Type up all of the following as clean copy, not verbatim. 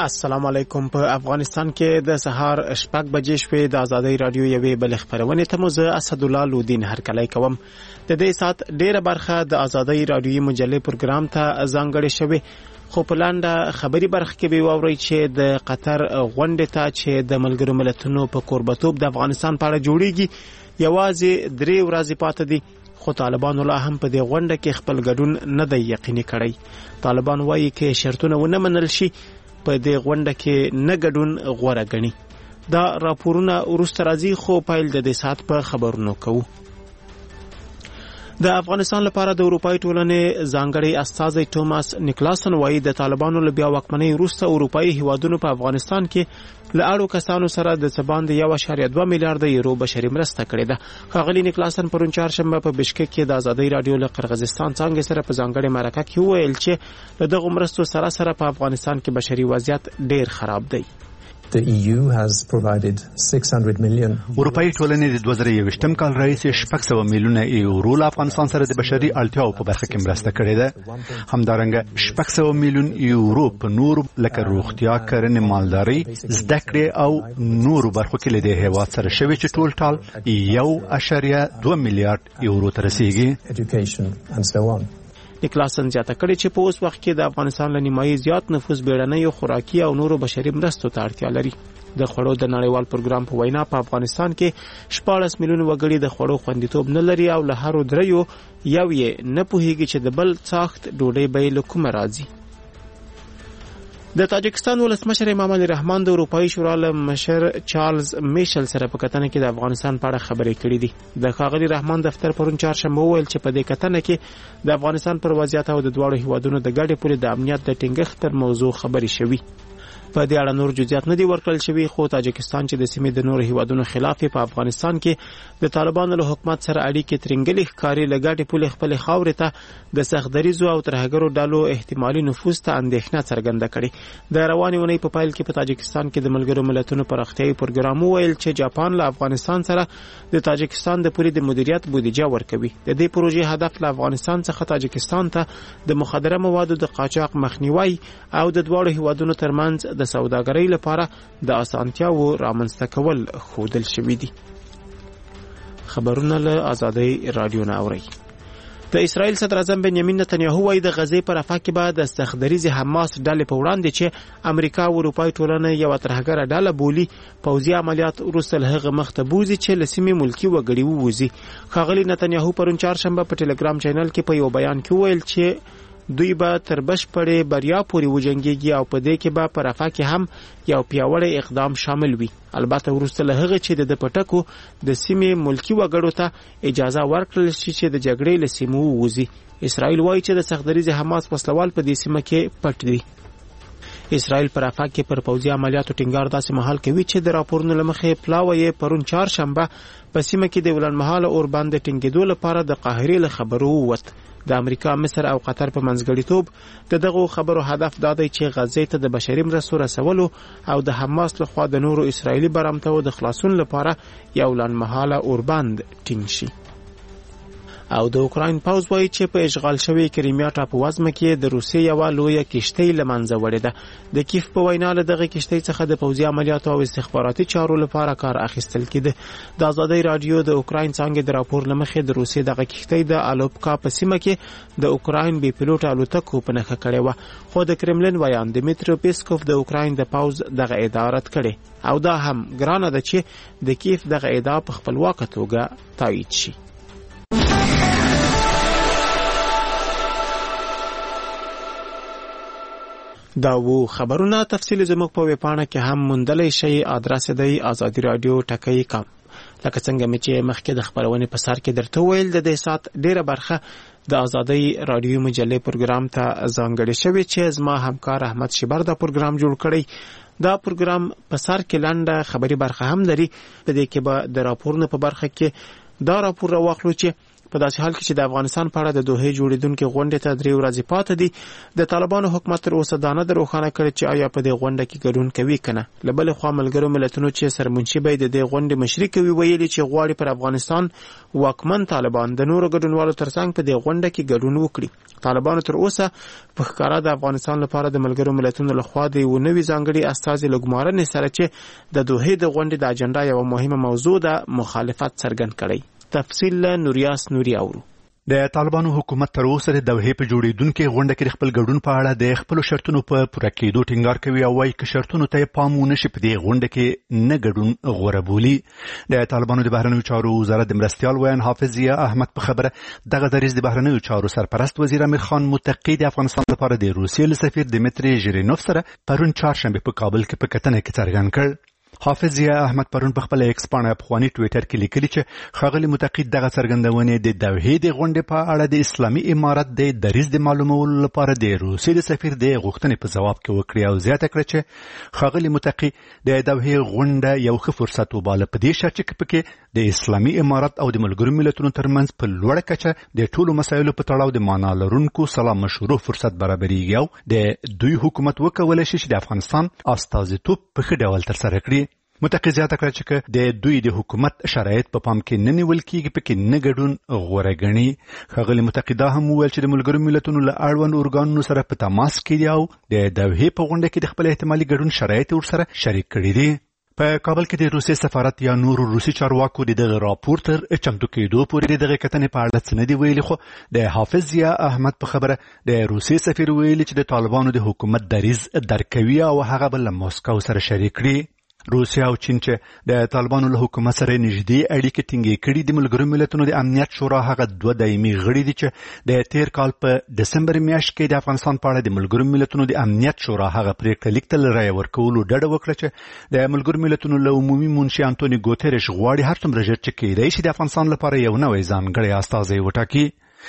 السلام علیکم. په افغانستان کې د سهار 6 بجې شوې د ازادۍ رادیو یوې بل خبرونه ته مو زه اسد الله لودین هرکلی کوم. د دې سات ډیره برخه د ازادۍ رادیو مجلې پروګرام ته ځانګړې شوې، خو په لاندې خبري برخه کې به واوري چې د قطر غونډه ته چې د ملګرو ملتونو په قربتوب د افغانستان په اړه جوړیږي یوازې 3 ورځې پاتې دي، خو طالبان لا هم په دې غونډه کې خپل ګډون نه دی یقیني کړی. طالبان وایي چې شرطونه ونه منل شي په دې غونډه کې نه ګډون غوړه غني. دا راپورونه ورسته راځي، خو پایل د دې سات په خبرونو کوو. د افغانستان لپاره د اروپای ټولنې ځانګړي استازی توماس نیکلاسن وایي د طالبانو له بیا واکمنۍ وروسته اروپایي هیوادونو په افغانستان کې له اړو کسانو سره د څه 1.2 میلیارډ یورو بشري مرسته کړې ده. ښاغلي نیکلاسن پرون چهارشنبه په بشکک کې د ازادۍ رادیو له قرغیزستان څنګه سره په ځانګړي مرکه کې وویل چې له دغه مرستو سره په افغانستان کې بشري وضعیت ډیر خراب دی. The EU has provided 600 million. اروپایي ټولنې د 2021م کال راهیسې 600 میلیونه یورو له افغانستان سره د بشري اړتیاو په برخه کې مرسته کړې ده. همدارنګه 600 میلیون یورو په نور لکه روغتیا، کرنې، مالداري، زده کړې او نورو برخو کې له دې هیواد سره شوي چې ټول ټال 1.2 میلیارډ یورو ته رسیږي. Education and so on. نیکلاسن زیاته کړي چې په اوس وخت کې د افغانستان له نیمایي زیات نفوس بیړنیو خوراکي او نورو بشري مرستو ته اړتیا لري. د خوړو د نړیوال پروګرام په وینا په افغانستان کې 14 میلیون وګړي د خوړو خوندیتوب نه لري او له هر دریو یو یې نه پوهیږي چې د بل څاخت ډوډۍ به له کومه راځي. د تاجکستان ولسمشر امام علي رحمان د اروپایي شورا له مشر چارلز میشل سره په کتنه کې د افغانستان په اړه خبرې کړې دي. د ښاغلي رحمان دفتر پرون چهارشنبه وویل چې په دې کتنه کې د افغانستان پر وضعیت او د دواړو هیوادونو د ګډې پولې د امنیت د ټینګښت پر موضوع خبرې شوي. په دې اړه نور جزئیات نه دي ورکړل شوي، خو تاجکستان چې د سیمې د نورو هیوادونو خلاف په افغانستان کې د طالبانو له حکومت سره اړیکې ترنګلې ښکاري لګاټې پولې خپل خاورې ته د سختدریزو او ترهګرو ډلو احتمالي نفوذ ته اندېښنه څرګنده کړې. د روانې اونۍ په پایل کې په تاجکستان کې د ملګرو ملتونو پراختیايي پروګرام ویل چې جاپان له افغانستان سره د تاجکستان د پولې د مدیریت بودیجه ورکوي. د دې پروژې هدف له افغانستان څخه تاجکستان ته د مخدره موادو د قاچاق مخنیوي او د دواړو هیوادونو ترمنځ د سوداګرۍ لپاره د اسانتیاو رامنځته کول ښودل شوي دي. خبرونه له ازادۍ رادیو نه اوري. د اسرائیل صدر اعظم بنیامین نتنیاهو وايي د غزې پر افق کې به د سختدریزې حماس ډلې په وړاندې چې امریکا او اروپای ټولنه یو ترهګره ډله بولي پوځي عملیات وروسته له هغه مخته بوزي چې له سیمې ملکي وګړي ووځي. ښاغلي نتنیاهو پرون چهارشنبه په ټلګرام چینل کې په یو بیان کې ویل چې دوی به تر بشپړې بریا پورې وجنګيږي او په دې کې به پر افق کې هم یو پیاوړی اقدام شامل وي. البته وروسته له هغه چې د پټکو د سیمې ملکی وګړو ته اجازه ورکړل شي چې د جګړې له سیمو ووځي. اسرائیل وایي چې د سختدریزې حماس وسلوال په دې سیمه کې پټ دي. اسرائیل پر افق کې پر پوځي عملیاتو ټینګار داسې مهال کوي چې د راپورونو لمخې پلاوی پرون چهارشنبه په سیمه کې د ولنمحاله اور باندې ټینګېدو لپاره د قاهرې له خبرو ووت. د امریکا، مصر او قطر په منځګړیتوب دغه خبرو هدف دا دی چې غزې ته د بشري مرستو رسولو او د حماس لخوا د نورو اسرایلی برمتو د خلاصون لپاره یو لنډمهاله اوربند ټینګ شي. او د اوکراین پوځ وایي چې په اشغال شوی کریمیا ټاپووزمه کې د روسیې یو لویه کشتۍ له منځه وړې ده. د کیف په وینا له دغه کشتۍ څخه د پوځي عملیاتو او استخباراتي چارو لپاره کار اخیستل کېده. د ازادۍ رادیو د اوکراین څنګه د راپور لمخې د روسیې دغه کشتۍ د الوپکا په سیمه کې د اوکراین بي پیلوټ الوتکو په نښه کړې و، خو د کرملین ویان دمیترو پیسکوف د اوکراین د پوځ دغه ادعا رد کړې او دا هم ګرانه ده چې د کیف دغه ادعا په خپلواکه توګه تایید شي. دا وو خبرونه تفصیل زموږ په ویبپاڼه کې هم موندلی شئ. ادرس دی ازادي رادیو ټکی.com. لکه څنګه مې چې مخکې د خبرونې په سر کې درته ویل د دې سات ډیره برخه د ازادۍ رادیو مجلې پروګرام ته ځانګړې شوې چې زما همکار احمد شبر دا پروګرام جوړ کړی. دا پروګرام په سر کې لنډه خبري برخه هم لري. په دې کې به د راپورونو په برخه کې دا راپور راوخلو چې په داسې حال کې چې د افغانستان په اړه د دوحې جوړیدونکو غونډې ته 3 ورځې پاتې دي د طالبانو حکومت تر اوسه دا نه روښانه کړی چې آیا په دې غونډه کې ګډون کوي کنه. لبل خو ملګرو ملتونو چې سرمنشي د دې غونډې مشري کوي ویلي چې غواړي پر افغانستان واکمن طالبان د نورو ګډونوالو ترڅنګ په دې غونډه کې ګډون وکړي. طالبانو تر اوسه په ښکارا د افغانستان لپاره د ملګرو ملتونو لخوا د یو نوي ځانګړي استازي لګمارنې سره چې د دوحې د غونډې د اجنډا یو مهمه موضوع ده مخالفت څرګند کړي. تفصیل نوریاس نوري اورو. د طالبانو حکومت تر اوسه د دوحې په جوړیدونکو غونډه کې خپل ګډون په اړه د خپل شرطونو په پوره کېدو ټینګار کوي او وايي چې شرطونو ته پام ونشي په دې غونډه کې نه ګډون غوره بولي. د طالبانو د بهرنیو چارو وزارت د مرستیال ویان حافظ ضیا احمد په خبره دغه دریځ د بهرنیو چارو سرپرست وزیر امیر خان متقی د افغانستان لپاره د روسیې سفیر دمیتری ژیرینوف سره پرون چهارشنبه په کابل کې په کتنه کې څرګند کړ. حافظ ضیا احمد پرون په خپل ایکس پاڼه په خواني ټوئیټر کې لیکلي چې ښاغلي متقی دغه څرګندونې د دوحې د غونډې په اړه د اسلامي امارت د دریځ د معلومولو لپاره د روسیې د سفیر د غوښتنې په جواب کې وکړي او زیاته کړه چې ښاغلي متقی د دوحې غونډه یو ښه فرصت وباله په دې شرط چې پکې د اسلامي امارت او د ملګرو ملتونو ترمنځ په لوړه کچه د ټولو مسایلو په تړاو د معنا لرونکو سلام مشروع فرصت برابرېږي او د دوی حکومت وکولای شي چې د افغانستان استازیتوب په ښه ډول ترسره کړي. متقی زیاته کړه چې د دوی د حکومت شرایط په پام کې نه نیول کېږي پکې نه ګډون غوره ګڼي. ښاغلي متقی دا هم وویل چې د ملګرو ملتونو له اړوند ارګانونو سره په تماس کې دي او د دوحې په غونډه کې د خپل احتمالي ګډون شرایط ورسره شریک کړي دي. په کابل کې د روسي سفارت یا نورو روسي چارواکو د دغه راپور تر چمتو کېدو پورې دغه کتنې په اړه څه نه دي ویلي خو د حافظ ضیا احمد په خبره د روسي سفیر ویلي چې د طالبانو د حکومت دریځ درک کوي او هغه به له موسکو سره شریک کړي. روسیا او چین چې د طالبانو له حکومت سره نږدې اړیکې ټینګې کړي د ملګرو ملتونو د امنیت شورا هغه 2 دایمي غړي دي چې د تیر کال په دسمبر میاشت کې د افغانستان په اړه د ملګرو ملتونو د امنیت شورا هغه پریکړه لیک ته رایه ورکولو ډډه وکړه چې د ملګرو ملتونو له عمومي منشي انټونی ګوتریش غواړي هر څومره ژر چې کېدای شي د افغانستان لپاره یو نوی ځانګړی استازی وټاکي.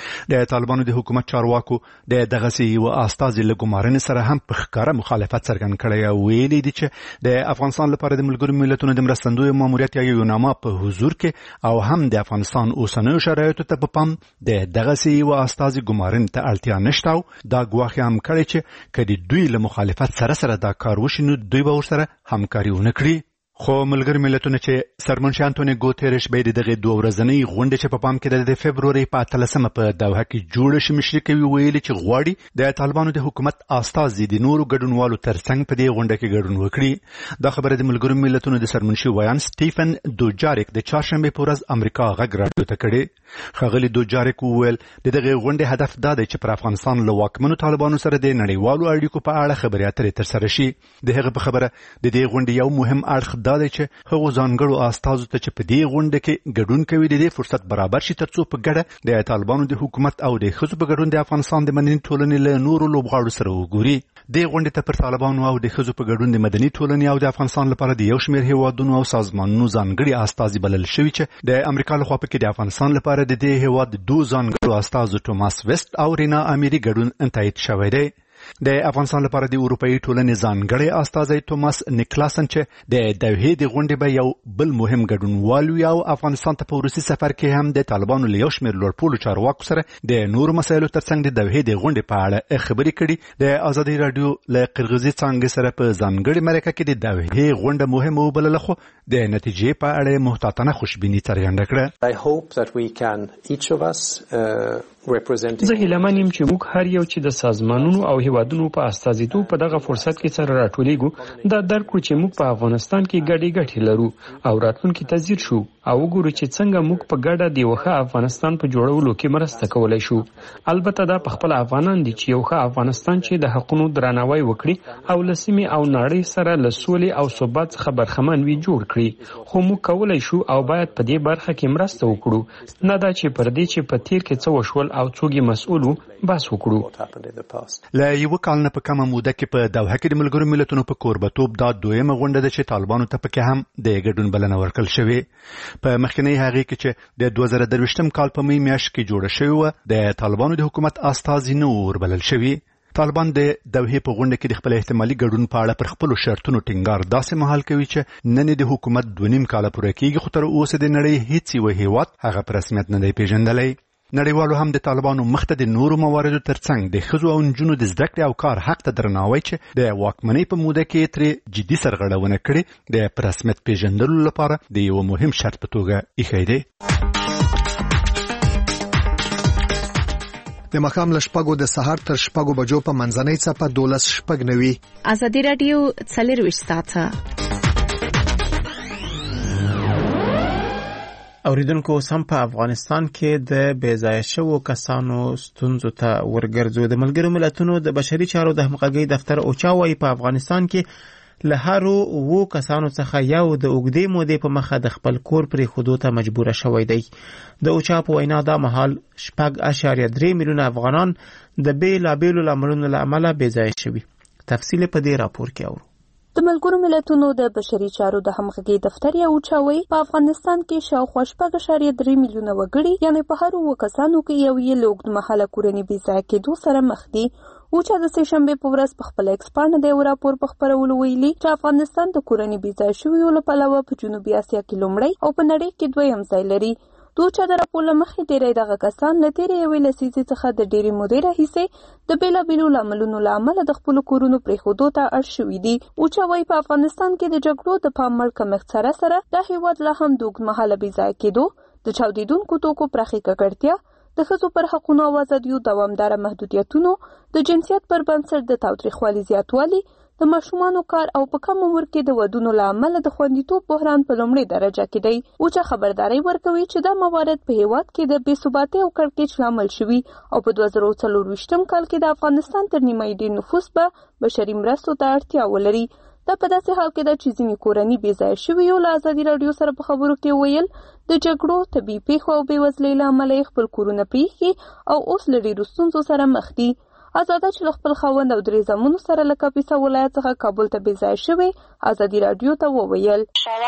د طالبانو د حکومت چارواکو د دغه یو استازي له ګمارنې سره هم په ښکاره مخالفت څرګند کړی او ویلي دي چې د افغانستان لپاره د ملګرو ملتونو د مرستندوی ماموریت یا یوناما په حضور کې او هم د افغانستان اوسنیو شرایطو ته په پام د دغه یو استازي ګمارنې ته اړتیا نشته او دا ګواښ هم کړی چې کله دوی له مخالفت سره دا کار وشي نو دوی به ورسره همکاري ونه کړي. خو ملګرو ملتونو چې سرمنشي انټونی ګوتریش به دغه 2 ورځنۍ غونډه چې په پام کې د فبروري په 13 په دوحه کې جوړ شي مشري کوي ویلي چې غواړي د طالبانو د حکومت استازي د نورو ګډونوالو ترڅنګ په دې غونډه کې ګډون وکړي. دا خبره د ملګرو ملتونو د سرمنشي ویان سټیفن دوجاریک د چهارشنبه په ورځ امریکا غږ راډیو ته کړي. ښاغلي دوجاریک وویل دغه غونډه هدف دا دی چې پر افغانستان له واکمنو طالبانو سره د نړیوالو اړیکو په اړه خبرې اترې ترسره شي. د هغه په خبره د دې غونډې یو مهم اړخ دا دی چې هغو ځانګړو استازو ته چې په دې غونډه کې ګډون کوي د دې فرصت برابر شي ترڅو په ګډه د طالبانو د حکومت او د ښځو په ګډون د افغانستان د مدني ټولنې له نورو لوبغاړو سره وګوري. دې غونډې ته پر طالبانو او د ښځو په ګډون د مدني ټولنې او د افغانستان لپاره د یو شمېر هیوادونو او سازمانونو ځانګړي استازي بلل شوي چې د امریکا لخوا پکې د افغانستان لپاره د دې هیواد 2 ځانګړو استازو ټوماس ویسټ او رینا اميري ګډون تایید شوی دی. د افغانستان لپاره د اروپאי ټولنې ځانګړی استازی توماس نیکلاسن چې د دوحې د غونډې به یو بل مهم ګډونوال وي او افغانستان ته په روسي سفر کې هم د طالبانو له یو شمېر لوړپوړو چارواکو سره د نورو مسایلو ترڅنګ د دوحې د غونډې په اړه خبرې کړي. د ازادي رادیو له قرغیزي څانګې سره په ځانګړي مرکه کې د دوحې غونډه مهمه وبلله خو د نتیجې په اړه محتاطانه خوشبیني څرګنده کړه. زه هیلهمن یم چې موږ هر یو چې د سازمانونو او هیوادونو په استازیتوب په دغه فرصت کې سره راټولېږو دا درک کړو چې موږ په افغانستان کې ګډې لرو او راتلونکي ته ځیر شو او وګورو چې څنګه موږ په ګډه د یو ښه افغانستان په جوړولو کې مرسته کولای شو. البته دا په خپل افغانان دي چې یو ښه افغانستان چې د حقونو درناوی وکړي او له سیمې او نړۍ سره له سولې او ثبات څخه برخمن وي جوړ کړي. خو موږ کولای شو او باید په دې برخه کې مرسته وکړو، نه دا چې پر دې چې په تیر کې څه وشول او څوک یې مسؤل بس وکړو. له یو کال نه په کمه موده کې په دوحه کې د ملګرو ملتونو په کوربتوب دا دویمه غونډه ده چې طالبانو ته پکې هم د ګډون بلنه ورکړل شوې. په مخکنی هغې کې چې د 2023 کال په می میاشت کې جوړه شوې وه د طالبانو د حکومت استازي نه وربلل شوي. طالبان د دوحې په غونډه کې د خپل احتمالي ګډون په اړه پر خپلو شرطونو ټینګار داسې مهال کوي چې نن د حکومت 2.5 کاله پوره کېږي خو تر اوسه د نړۍ هیڅ یو هیواد هغه په رسمیت نه دی پیژندلی. نړیوالو هم د طالبانو مخته د نورو مواردو ترڅنګ د ښځو او نجونو د زده کړې او کار حق ته درناوی چې د واکمنۍ په موده کې ترې جدي سرغړونه کړې د په رسمیت پیژندلو لپاره د یو مهم شرط په توګه ایښی دی. د ماښام له 6 د سهار تر 6 بجو په منځنۍ څپه 12:09. ازادي راډیو 24 ساعته. اوریدونکو سم په افغانستان کې د بېځایه شوو کسانو ستونزو ته ورګرځو. د ملګرو ملتونو د بشري چارو د همغږۍ دفتر اوچا وايي په افغانستان کې له هرو 7 کسانو څخه یو د اوږدې مودې په مخه د خپل کور پرې خودو ته مجبور شوی دی. د اوچا په وینا دا مهال 6.3 میلیونه افغانان د بیلابیلو لاملونو له امله بېځایه شوي. تفصیل په دې راپور کې اورو. د ملګرو ملتونو د بشري چارو د همغږۍ دفتر یې اوچاوي په افغانستان کې شاوخوا 6.3 میلیونه وګړي یعنی په هر 7 کسانو کې یو یې له اوږدمهاله کورني بېځایه کېدو سره مخ دي. اوچا د سهشنبې په ورځ په خپل ایکس پاڼه د یو راپور په خپرولو ویلي چې افغانستان د کورني بېځایه شویو له پلوه په جنوبي اسیا کې لومړی او په نړۍ کې دویم ځای لري. د اوچا د راپور له مخې ډېری دغه کسان له تېرې یوې لسیزې څخه د ډېرې مودې راهیسې د بېلابېلو لاملونو له امله د خپلو کورونو پرېښودو ته اړ شوي دي. اوچا وایي په افغانستان کې د جګړو د پام وړ کمښت سره دا هېواد لا هم د اوږدمهاله بېځایه کېدو، د چاودېدونکو توکو پراخې ککړتیا، د ښځو پر حقونو او ازادیو دوامداره محدودیتونو، د جنسیت پر بنسټ د تاوتریخوالي زیاتوالي، د ماشومانو کار او په کم عمر کې د ودونو له امله د خوندیتوب بحران په لومړۍ درجه کې دی. اوچا خبرداري ورکوي چې دا موارد په هیواد کې د بې ثباتۍ او کړکېچ لامل شوي او په 2024 کال کې د افغانستان تر نیمایي ډېر نفوس به بشري مرستو ته اړتیا ولري. دا په داسې حال کې ده چې ځینې کورني بېځایه شویو له ازادي راډیو سره په خبرو کې ویل د جګړو، طبیعي پیښو او بېوزلۍ له امله یې خپل کورونه پرېښي او اوس له ډېرو ستونزو سره مخ دي. آزاده چې له خپل خاوند او 3 زامنو سره له کاپیسا ولایت څخه کابل ته بېځایه شوې ازادي راډیو ته وویل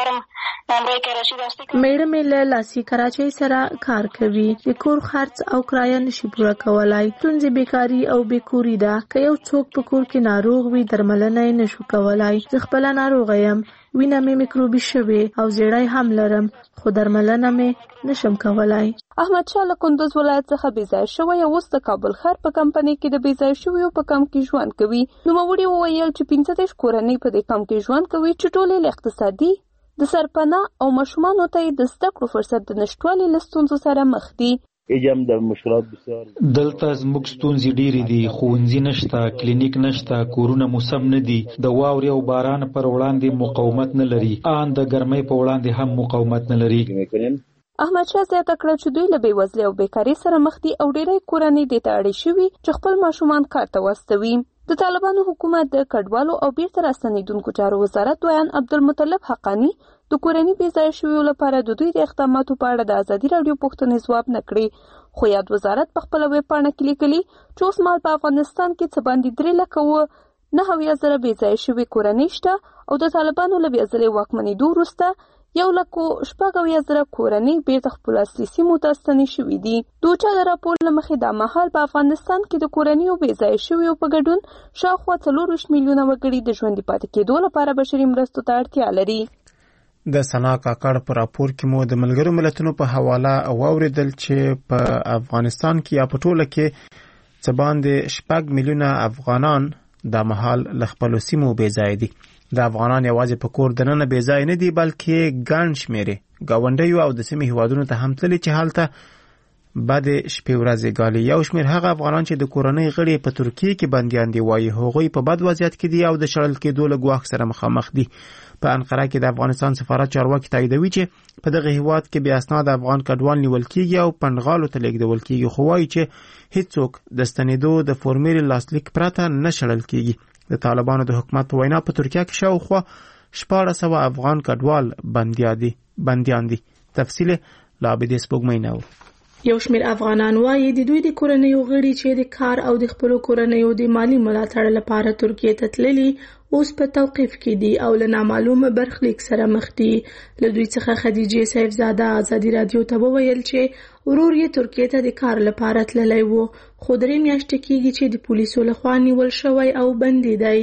میړه مې له لاسي کراچۍ سره کار کوي، د کور خرڅ او کرایه نشي پوره کولای. ستونزې بیکاري او بیکوري ده. که یو څوک په کور کې ناروغ وي درملنه یې نشو کولای. زه خپله ناروغه یم، وینه مې میکروبي شوې او زیړی هم لرم، خو درملنه مې نشم کولای. احمد شاه له کندوز ولایت څخه بېځایه شوی او اوس د کابل ښار په کمپنۍ کې د بېځایه شویو په کمپ کې ژوند کوي. نوموړي وویل چې 15 کورنۍ په دې کمپ کې ژوند کوي چې ټولې له اقتصادي، د سرپناه او ماشومانو ته د زده کړو فرصت د نشټوالي له ستونزو سره مخ دي. دلته زموږ ستونزې ډېرې دي. ښوونځي نشته، کلینیک نشته، کورونه موسم نه دي، د واورې او باران پر وړاندې مقاومت نه لري، ان د ګرمۍ په وړاندې هم مقاومت نه لري. احمد شاه زیاته کړه چې دوی له بېوزلۍ او بیکارۍ سره مخ دي او ډېری کورنۍ دې ته اړې شوي چې خپل ماشومان کار ته واستوي. د طالبانو حکومت د کډوالو او بیرته راستنېدونکو چارو وزارت دویان عبدالمطلب حقانی د کورنۍ بېځایه شویو لپاره د دوی د اقداماتو په اړه د ازادي راډیو پوښتنې ځواب نه کړې. خو یاد وزارت په خپله ویب پاڼه کې لیکلي چې اوس مهال په افغانستان کې څه باندې 3,09,000 بېځایه شوي کورنۍ شته او د طالبانو له بېځایه واکمنېدو وروسته 1,70,000 کورنۍ بیرته خپل اصلي سیمو ته ستنې شوي دي. د اوچا د راپور له مخې دا مهال په افغانستان کې د کورنیو بېځایه شویو په ګډون شاوخوا 24 میلیونه وګړي د ژوندي پاتې کېدو لپاره بشري مرستو ته اړتیا لري. د سنا کاکړ په راپور کې مو د ملګرو ملتونو په حواله واوریدل چې په افغانستان کې یا په ټوله کې څه باندې 6 میلیونه افغانان د مهال له خپلو سیمو بېځایه دي. د افغانان یوازې په کور دننه بېځایه نه دي بلکې ګڼ شمېرې ګاونډیو او د سیمې هیوادونو ته هم تللي چې هلته بعد شپې ورځې ګالي. یو شمېر هغه افغانان چې د کورنۍ غړي په ترکیه کې بندیان دي وایي هغوی په بد وضعیت کې دي او د شړل کېدو له ګواښ سره مخامخ دي. په انقره کې د افغانستان سفارت چارواکي تاییدوي چې په دغه هیواد کې بې اسناد افغان کډوال نیول کېږي او پنډغالو ته لیږدول کېږي، خو وایي چې هیڅوک د ستنېدو د فورمې لاسلیک پرته نه شړل کېږي. د طالبانو د حکومت په وینا په ترکیه کې شاوخوا 1400 افغان کډوال بندیان دي. تفصیل لا عبدي سپوږمۍ نو. یو شمېر افغانان وایي د دوی د کورنیو غړي چې د کار او د خپلو کورنیو د مالی ملاتړ لپاره ترکیه ته تللي اوس په توقیف کې دي او له نامعلومه برخلیک سره مخ دي. له دوی څخه خدیجه سیفزاده ازادي راډیو ته وویل چې ورور یې ترکیه ته د کار لپاره تللی و، خو 3 میاشتې کېږي چې د پولیسو لخوا نیول شوی او بندي دی.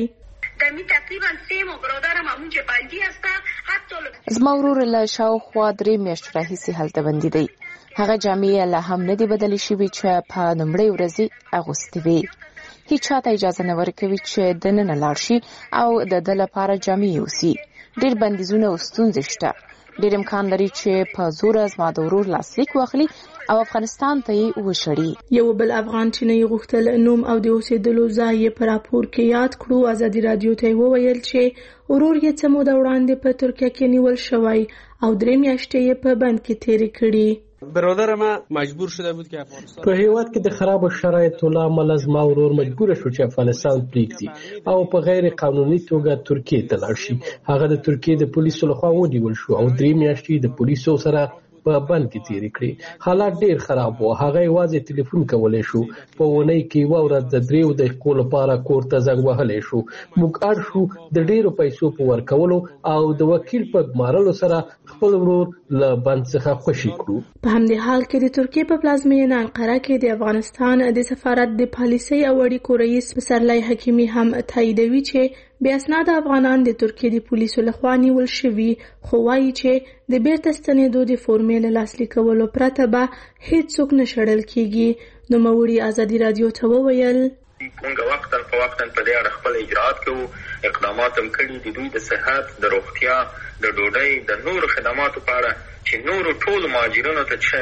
زما ورور له شاوخوا 3 میاشتو راهیسې هلته بندي دی. هغه جامې لا هم نه دي بدلې شوې چې په لومړۍ ورځ اغوستې وي. هیڅ چاته اجازه نه ورکوي چې دننه لاړ شي او د ده لپاره جامې یوسي. ډېر بندیزونه او ستونزې شته. ډېر امکان لري چې په زوره زما د ورور لاسلیک واخلي او افغانستان ته یې وشړي. یو بل افغان چې نه یې غوښتل نوم او د اوسېدلو ځای یې په راپور کې یاد کړو، ازادي راډیو ته یې وویل چې ورور یې څه موده وړاندې په ترکیه کې نیول شوی او 3 میاشتې یې په بند کې تېرې کړي. برادر ما مجبور شده بود که افغانستان په هیواد کې د خراب شرایطو له امله زما ورور مجبور شو چې افغانستان پریږدي او په غیر قانوني توګه ترکیه ته لاړ شي. هغه د ترکیه د پولیسو لخوا ونیول شو او 3 میاشتې د پولیسو سره په بند کې تیرې کړې. حالات ډېر خراب وو. هغه یوازې ټلیفون کولی شو. په اونۍ کې یوه ورځ د 3 دقیقو لپاره کور ته زنګ وهلی شو. موږ اړ شو د ډېرو پیسو په ورکولو او د وکیل په ګمارلو سره خپل ورور له بند څخه خوشي کړو. په همدې حال کې د ترکیه په پلازمینه انقره کې د افغانستان د سفارت د پالیسۍ او اړیکو رئیس پسرلی حکیمي هم تاییدوي چې بې اسناده افغانان د ترکیه د پولیسو لخوا نیول شوي، خو وایي چې د بیرته ستنېدو د فورمې له لاسلیکولو پرته به هیڅوک نه شړل کیږي. نوموړي ازادي راډیو ته وویل موږ وختاً په وختاً په دې اړه خپل اجراءات کوو، اقدامات هم کړي د دوی د صحت، د روغتیا، د ډوډۍ، د نورو خدماتو په اړه چې نورو ټول مهاجرینو ته چې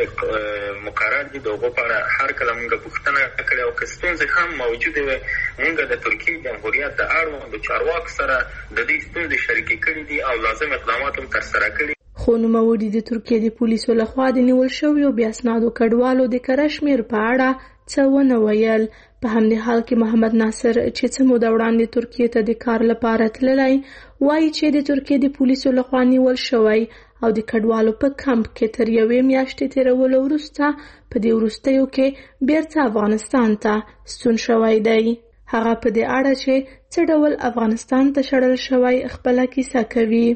مقرر دي د هغو په اړه هر کله موږ پوښتنه کړې او که ستونزې هم موجودې وي موږ د ترکیې جمهوریت د اړوندو چارواکو سره د دې ستونزې شریکې کړي دي او لازم اقدامات هم ترسره کړي. خو نوموړي د ترکیې د پولیسو لخوا د نیول شویو بې اسنادو کډوالو د کره شمېر په اړه څه ونه ویل. په همدې حال کې محمد ناصر چې څه موده وړاندې ترکیې ته د کار لپاره تللی وایي چې د ترکیې د پولیسو لخوا نیول شوی او د کډوالو په کمپ کې تر 1 میاشتې تېرولو وروسته په دې وروستیو کې بیرته افغانستان ته ستون شوی دی. هغه په دې اړه چې څه ډول افغانستان ته شړل شوی خپله کیسه کوي.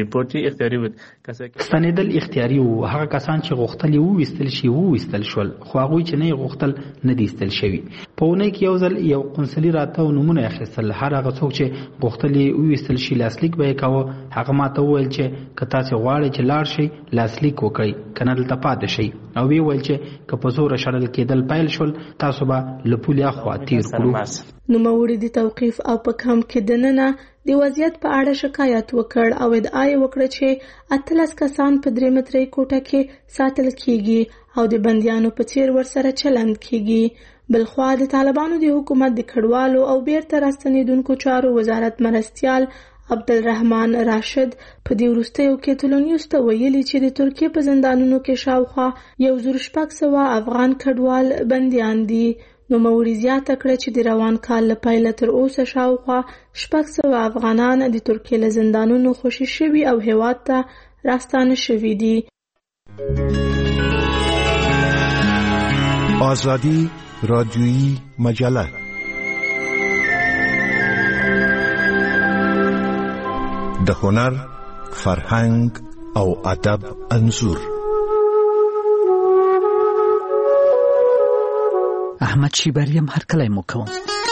ستنېدل اختیاري وو. هغه کسان چې غوښتل یې وویستل شي وویستل شول، خو هغوی چې نه یې غوښتل نه دي ایستل شوي. په اونۍ کې یو ځل یو قونسلي راته نومونه اخیستل. هر هغه څوک چې غوښتل یې وویستل شي لاسلیک به یې کاوه. هغه ماته وویل چې که تاسې غواړئ چې لاړ شئ لاسلیک وکړئ، که نه دلته پاتې شئ. او ویې ویل چې که په زوره شړل کېدل پیل شول تاسو به له پولې اخوا تیر کړو. نوموړي د توقیف او په کمپ کې دننه د وضعیت په اړه شکایت وکړ او ادعا یې وکړه چې 18 کسان په 3 مترۍ کوټه کې ساتل کیږي او د بندیانو په څیر ورسره چلند کیږي. بلخوا د طالبانو د حکومت د کډوالو او بیرته راستنېدونکو چارو وزارت مرستیال عبدالرحمن راشد په دې وروستیو کې تلونیوس ته ویلي چې د ترکیې په زندانونو کې شاوخوا 1,600 افغان کډوال بندیان دي. نوموړي زیاته کړه چې د روان کال له پیله تر اوسه شاوخوا 600 افغانان د ترکیې له زندانونو خوشي شوي او هیواد ته راستانه شوي دي. آزادی رادیویی مجله د هنر، فرهنګ او ادب انځور. احمد شیبریم هر کله مو کوم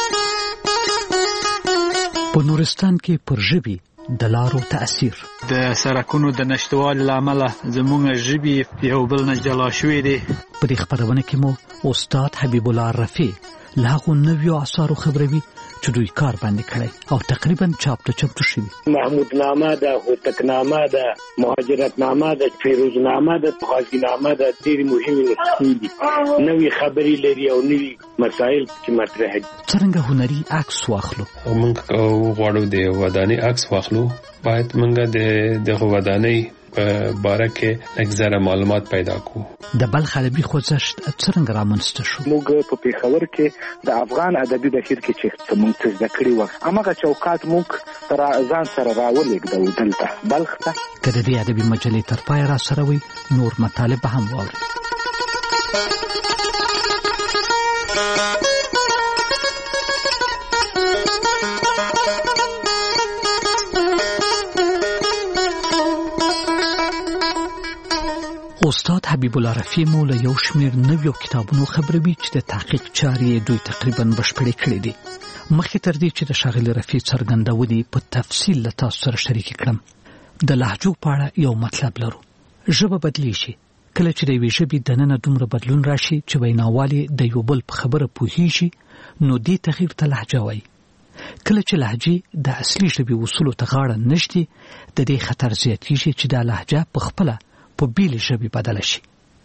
په نورستان کې پر ژبې د لارو تأثیر د سرکونو د نشتوالي له امله زموږ ژبې یو بل نه جلا شوې دي. په دې خپرونه کې مو استاد حبیب الله رفیع له هغو نویو اثارو خبروي چې دوی کار باندې کړی او تقریبا چاپتو شوي. محمود نامه ده، هوتک نامه ده، مهاجرت نامه ده، فیروز نامه ده، غازی نامه ده. ډېرې مهمې نسخې دي، نوې خبرې لري او نوې مسایل چې مطرح دي. څرنګه هنري عکس واخلو؟ موږ غواړو د ودانۍ عکس واخلو، باید موږ دغه ودانۍ په باره کې اکثره معلومات پیدا کړو. د بلخ ادبي خوځښت څرنګه رامنځته شو؟ موږ په پېښور کې د افغان ادبي بهیر کې چې موږ زده کړي وو هماغه چوکاټ موږ تر ځان سره راولېږدو دلته بلخ ته. که د دې ادبي مجلې تر پایه را سره وي نور مطالب هم واورئ. استاد حبیب الله رفیع مو له یو شمېر نویو کتابونو خبروي چې د تحقیق چارې دوی تقریبا بشپړې کړې دي. مخکې تر دې چې د ښاغلي رفیع څرګندونې په تفصیل له تاسو سره شریکې کړم، د لهجو په اړه یو مطلب لرو. ژبه بدلی شي، کله چې د یوې ژبې دننه دومره بدلون راشي چې ویناوالې د یو بل په خبره پوهیږي نو دې تغییر ته لهجه وایي. کله چې لهجې د اصلي ژبې اصولو ته غاړه نږدي د دې خطر زیاتېږي چې دا لهجه په خپله په بېلې ژبې بدله شي.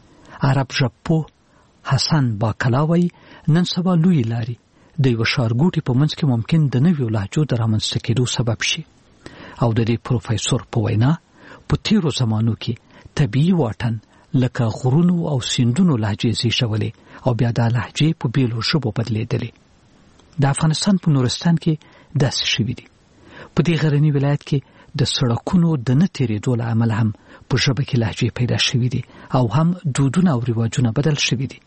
عرب ژبپوه حسن باکلا وایي نن سبا لویې لارې د یوه ښارګوټي په منځ کې ممکن د نویو لهجو د رامنځته کېدو سبب شي او د دې پروفیسور په وینا په تیرو زمانو کې طبیعي واټن لکه غرونو او سیندونو لهجې زیږولې او بیا دا لهجې په بېلو ژبو بدلېدلې. د افغانستان په نورستان کې داسې شوي دي. په دې غرني ولایت کې د سړکونو د نه تېرېدو له امله هم په ژبه کې لهجې پیدا شوي دي او هم دودونه او رواجونه بدل شوي دي.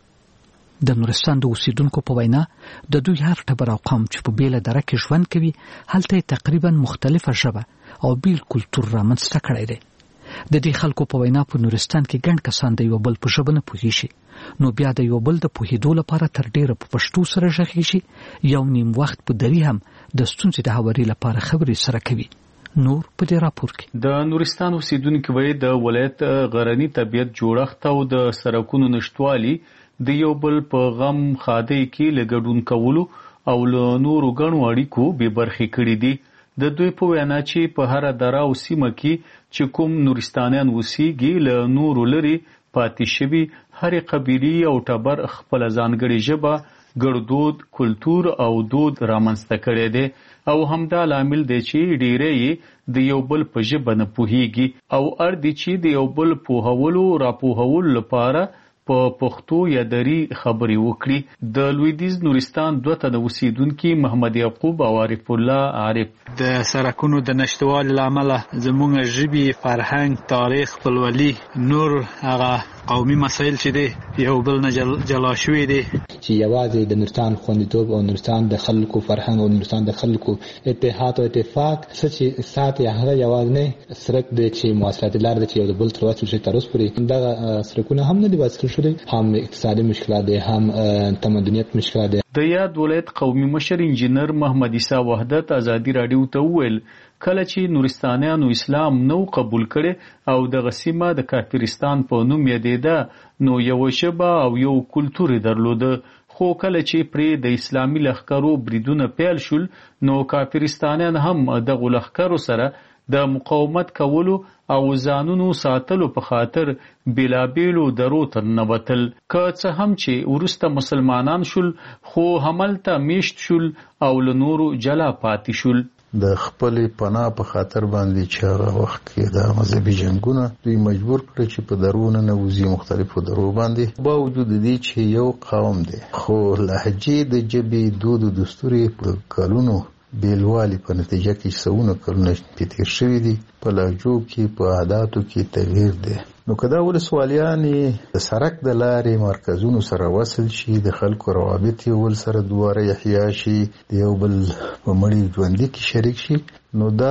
د نورستان د اوسیدونکو په وینا د دوی هر ټبر او قوم چې په بیله دره کې ژوند کوي هلته تقریبا مختلفه ژبه او بیل کلتور رامنځته کړی دی. د دې خلکو په وینا په نورستان کې ګڼ کسان د یو بل په ژبه نه پوهېږي نو بیا د یو بل د پوهېدو لپاره تر ډېره په پښتو سره غږېږي. یو نیم وخت په دري هم د ستونزې د هواري لپاره خبرې سره کوي. نور په دې راپور کې د نورستان اوسیدونکو وایي د ولایت غرني طبیعت جوړښت او د سړکونو نشټوالي د یو بل په غم خادۍ کې لګډون کولو او له نورو ګڼو اړیکو بې برخې کړي دي. د دوی په وینا چې په هر دره او سیمه کې چې کوم نورستانیان اوسېږي له نورو لرې پاتې شوي هرې قبیلې او ټبر خپله ځانګړې ژبه ګړدود کلتور او دود رامنځته کړی دی او همدا لامل دی چې ډیری یې د یو بل په ژبه نه پوهېږي او اړ دی چې د یو بل پوهولو راپوهولو لپاره په پښتو یا دري خبرې وکړي. د لویدیځ نورستان دوه تنه اوسیدونکي محمد یعقوب او عارف الله عارف د سړکونو د نشټوالي له امله زموږ ژبې فرهنګ تاریخ خپلولي نور هغه قومي مسایل چې دی یو بل نه جلا شوي دي چې یوازې د نورستان خوندیتوب او نورستان د خلکو فرهنګ او نورستان د خلکو اتحاد او اتفاق چې ساتي هغه یوازې نه سرک دی چې مواصلات لار دی چې یو بل تر واسطه چې تر اوسه پورې دا سرکونه هم نه دی واسطه شوی هم اقتصادي مشکلات دي هم تمدنیت مشکلات دي. د یاد ولایت قومي مشر انجینر محمد عیسی وحدت ازادي رادیو ته وویل کله چې نورستانیانو اسلام نو قبول کړي او د غسیمه د کافرستان په نوم یادېده نو یو ژبه او یو کلتور درلوده خو کله چې پرې د اسلامي لښکرو بریدونه پیل شول نو کافرستانیان هم د لښکرو سره د مقاومت کولو او ځانونو ساتلو په خاطر بېلابېلو درو ته ننوتل. که څه هم چې وروسته مسلمانان شول خو هملته میشت شول او له نورو جلا پاتې شول. د خپلې پناه په خاطر باندې چې هغه وخت کې د مذهبي جنګونه دوی مجبور کړي چې په درونه نه وځي مختلفو درو باندې با وجود دي چې یو قوم دی خو لهجې د ژبې دود او دستور په کلونو بیلوالي په نتیجه کې سونه کلونه تیر شوي دي په لهجو کې په عاداتو کې تغییر دی. نو کدا ولسوالیان د سړک د لارې مرکزونو سره وصل شي د خلکو روابط یو ول سره دواره احیا شي د یو بل په مړي ژوندۍ کې شریک شي نو دا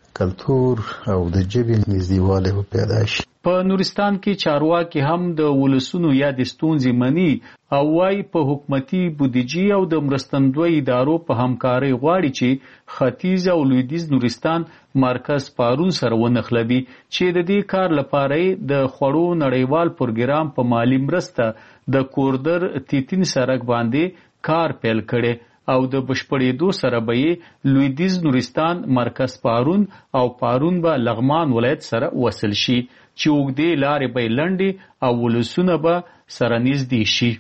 کلتور او د ژبې نږدېوالی پیدا شي. په نورستان کې چارواکي هم د ولسونو یا د ستونزې مني او وايي په حکومتي بودیجې او د مرستندوی ادارو په همکارۍ غواړي چې ختیځ او لویدیځ نورستان مرکز پارون سره ونښلوي چې د دې کار لپاره د خوړو نړیوال پروګرام په مالی مرسته د کوردر تیتین سړک باندې کار پیل کړي او د بشپړېدو سره به لویدیځ نورستان مرکز پارون او پارون به لغمان ولایت سره وصل شي چې اوږدې لارې به لنډې او ولسونه به سره نږدې شي.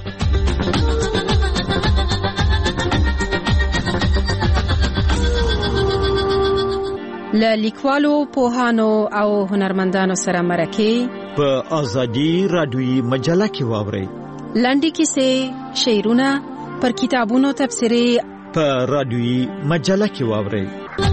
له لیکوالو پوهانو او هنرمندانو سره مرکې په ازادي رادیوي مجله کې واورئ. لنډې کیسې شعرونه پر کتابونو تبصرې په رادیوي مجله کې واورئ.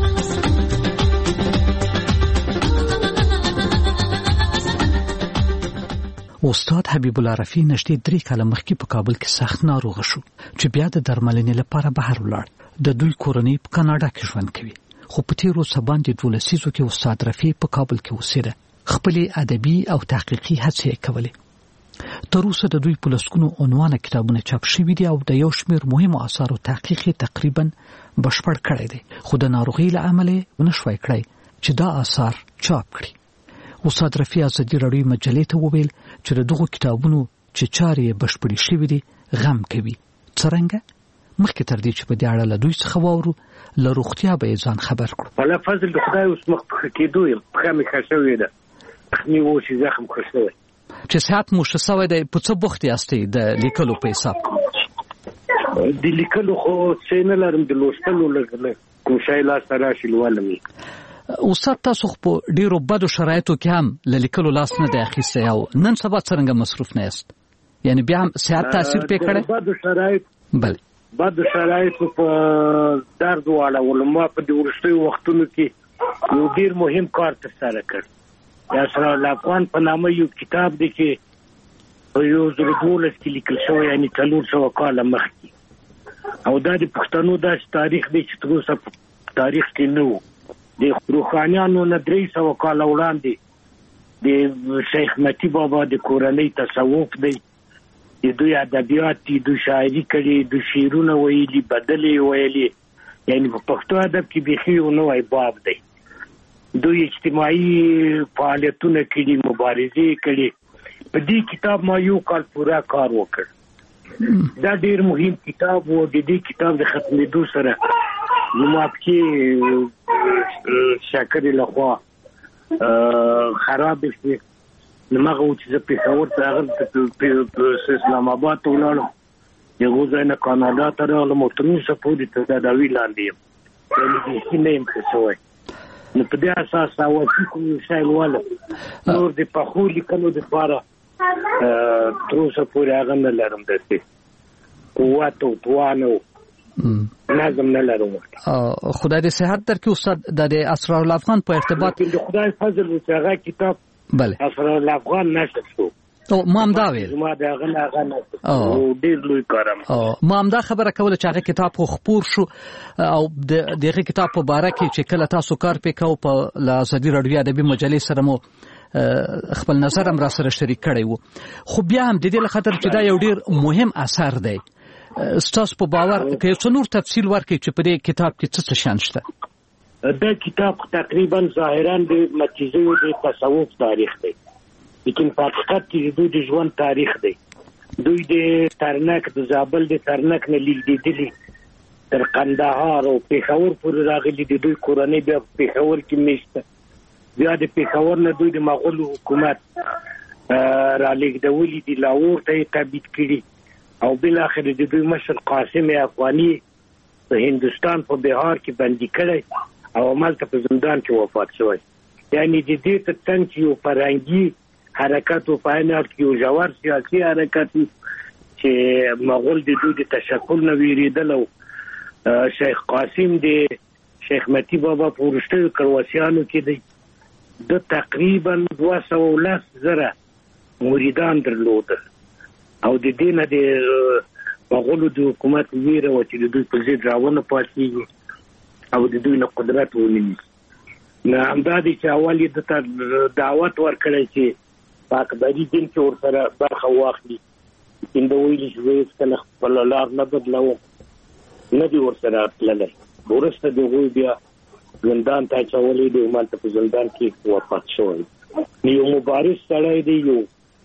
استاد حبیب الله رفیع نږدې 3 کاله مخکې په کابل کې سخت ناروغ شو چې بیا د درملنې لپاره بهر ولاړ. د دوی کورنۍ په کاناډا کې ژوند کوي خو په تیرو سباندې 12 لسیزو کې استاد رفیع په کابل کې اوسېده. خپلې ادبي او تحقیقي هڅې یې کولې. تر اوسه د دوی په لسګونو عنوانه کتابونه چاپ شوي دي او د یو شمېر مهمو اثارو تحقیق یې تقریبا بشپړ کړی دی خو د ناروغۍ له امله ونشوای کړی چې دا اثار چاپ کړي. استاد رفیع ازادي رادیو مجلې ته وویل چې دغه کتابونو چې چارې بشپړې شوې دي غم کوي. څرنګه مخکې تر دې چې په دې اړه له دوی څخه واورو له روغتیا به ځان خبر کړو. ولا فضل د خدای اوس مخ په کېدو یم پخه مې خښوې ده تخنی و چې زخم خښوي چې صحت مو ښه شوی دی. په څه بوخت یاستئ د لیکلو په حساب؟ د لیکلو خو څه نه لرم، د لوستلو لږ کوم شی لاسته راشي لولم. استاد تاسو خو په ډیرو بدو شرایطو کې هم له لیکلو لاس نه دی اخیستی او نن سبا څرنګه مصروف نه یاست؟ یعنی بیا هم صحت تاثیر پې کړی؟ بدو شرایط په درد واړولم. ما په دې وروستیو وختونو کې یو ډیر مهم کار ترسره کړ. اسرار الافغان په نامه یو کتاب دی چې په 1912 کې لیکل شوی، یعنی 400 کاله مخکې، او دا د پښتنو داسې تاریخ دی چې تر اوسه په تاریخ کې نه و. د روحانیانو نه 300 کاله وړاندې د شیخ متی بابا د کورنۍ تصوف دی، د دوی ادبیات دي، دوی شاعري کړي، دوی شعرونه ویلي، بدلې ویلي، یعنی په پښتو ادب کې بیخي یو نوی باب دی. دوی اجتماعي فعالیتونه کړي، مبارزې کړي. په دې کتاب ما یو کال پورا کار وکړ. دا ډیر مهم کتاب و. د دې کتاب د ختمېدو سره زما پکې شاکرې لخوا خراب شي. نمغه چې زه پېښور ته راغلم، اسلام آباد ته ولاړم، یو ځای نه کاناډا ته راغلم او تر اوسه پورې تداوي لاندې یم، یعنې بیخي نه یم ښه شوی. نو په دې اساس راوتي کوم یو شی لولم. نور د پخو لیکنو دپاره تر اوسه پورې هغه نه لرم، داسې قوت او توان او نظم نه لرم. خدای دې صحت درکړي استاد. د اسرار الافغان په ارتباط د خدای فضل و چې هغه کتاب اسرار الافغان نشر شو. ما هم دا ویل ما د هغه ډېر لوی کارم. ما هم دا خبره کوله چې هغه کتاب خو خپور شو او دغه کتاب په باره کې چې کله تاسو کار پې کوو په ازادي راډیو ادبي مجلې سره مو خپل نظر هم را سره شریک کړی و. خو بیا هم د دې له خاطر چې دا یو ډېر مهم اثر دی، ستاسو په باور که یو څه نور تفصیل ورکړئ چې په دې کتاب کې څه شیان شته؟ دا کتاب تقریبا ظاهرا د متیزو د تصوف تاریخ دی، لیکن په حقیقت کې دوی د ژوند تاریخ دی. دوی د ترنک د زابل د ترنک نه لیدلي تر قندهار او پېښور پورې راغلي. د دوی کورنۍ بیا په پېښور کې میشته. بیا د پېښور نه دوی د مغولو حکومت رالیږدولي دي، لاهور ته یې تبعید کړي، او بالاخره د دوی مشر قاسم افغاني په هندوستان په بهار کې بندي کړی او همالته په زندان کې وفات شوی. یعنی د دې تر څنګ چې یو فرهنګي حرکت و په عین حال کې یو ژور سیاسي حرکت چې مغول د دوی د تشکل نه ویرېدل، او شیخ قاسم د شیخ متی بابا په وروستیو کرواسیانو کې دی. د تقریبا 210,000 مریدان درلودل، او د دې نه د مغولو د حکومت ویره وه چې د دوی په ضد راونه پاڅېږي او د دوی نه قدرت ونیسي. نو همدا دی چې اول یې دته دعوت ورکړی چې په اکبري دین کې ورسره برخه واخلي، لیکن ده ویلي چې زه هېڅکله خپله لار نه بدلوم، نه دي ورسره تللی. وروسته د هغوی بیا زندان ته اچولی دی، همالته په زندان کې وفات شوی. یو مبارز سړی دی، یو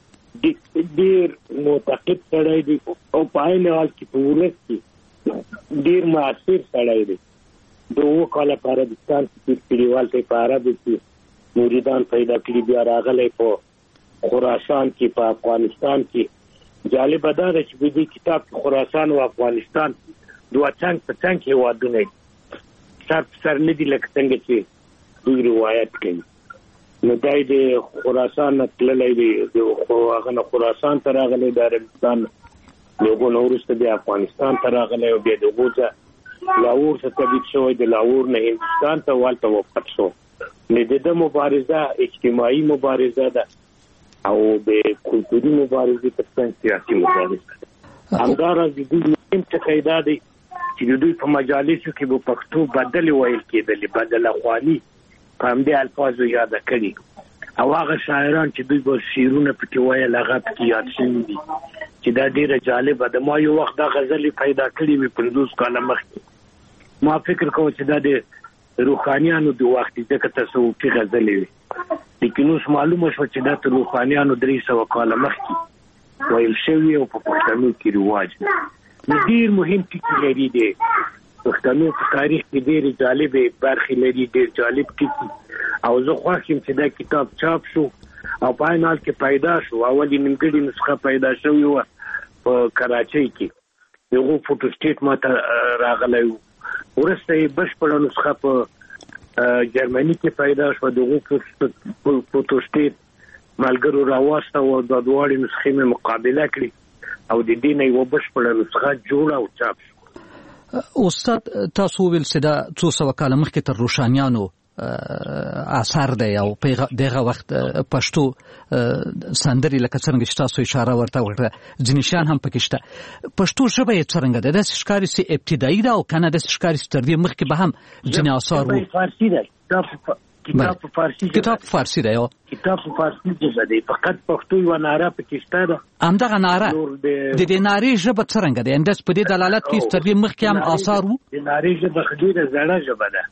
ډېر معتقد سړی دی، او په عین حال کې په ولس کې ډېر مؤثر سړی دی. د 2 کاله په عربستان کې تېر کړي، هلته په عربو کې مریدان پیدا کړي، بیا راغلی په خراسان کې، په افغانستان کې. جالبه دا ده چې په دې کتاب کې خراسان او افغانستان دوه څنګ په څنګ هېوادونه دي، سر په سر نه دي لکه څنګه چې دوی روایت کوي. نو دا یې د خراسان نه تللی دی، هغه نه خراسان ته راغلی، د عربستان د هغو نه وروسته بیا افغانستان ته راغلی، او بیا د هغو ځای لاهور ته تبعید شوی، د لاهور نه هندوستان ته هلته وفات شو. نو د ده مبارزه اجتماعي مبارزه ده او د کلتوري مبارزې تر څنګ سیاسي مبارزه ده. همداراز د دوی مهم ټکی دا دی چې د دوی په مجالسو کې به پښتو بدلې ویل کېدلې، بدله خواني په همدې الفاظو یاده کړي، او هغه شاعران چې دوی به شعرونه پکې ویل هغه پکې یاد شوي دي، چې دا ډېره جالبه ده. ما یو وخت دا غزلې پیدا کړې وې 50 کاله مخکې. ما فکر کوم چې دا د روحانیانو د وخت ځکه تصوفي غزلې وي، لیکن اوس معلومه شو چې دا تر روحانیانو 300 کاله مخکې ویل شوی او په پښتنو کې رواج ډېر مهم ټکي لري دی. پښتنو په تاریخ کې ډېر جالب برخې لري، ډېر جالب ټکي، او زه خوښ یم چې دا کتاب چاپ شو او په عین حال کې پیدا شو. اولي نیمګړې نسخه پیدا شوې وه په کراچۍ کې، یو فوټو سټیټ ماته راغلی و. وروسته یې بشپړه نسخه په جرمني کې پیدا شو. دغه فوټو سټیټ ملګرو راوسته او د دواړو نسخې مې مقابله کړې او د دې نه یو بشپړه نسخه جوړه او چاپ شو. استاد تاسو ویل چې دا 200 کاله مخکې تر روشانیانو اثر دی او په دغه وخت پښتو سندري لکه څنګه چې تاسو اشاره ورته وکړه ځینې شیان هم پکې شته. پښتو ژبه یې څنګه ده؟ د ښکاری سي ابتدایي ده او کنه د ښکاری تر دې مخکې به هم ځینې اثار وو. فارسی ده، کتاب په فارسی، کتاب په فارسی دی، کتاب په فارسی دی، فقط پښتو یو ناره پکې شته ده. همدغه ناره د دې نارې ژبه څنګه ده؟ انداز په دې دلالت کوي چې تر دې مخکې هم اثار وو. د نارې ژبه خډيره زړه ژبه ده.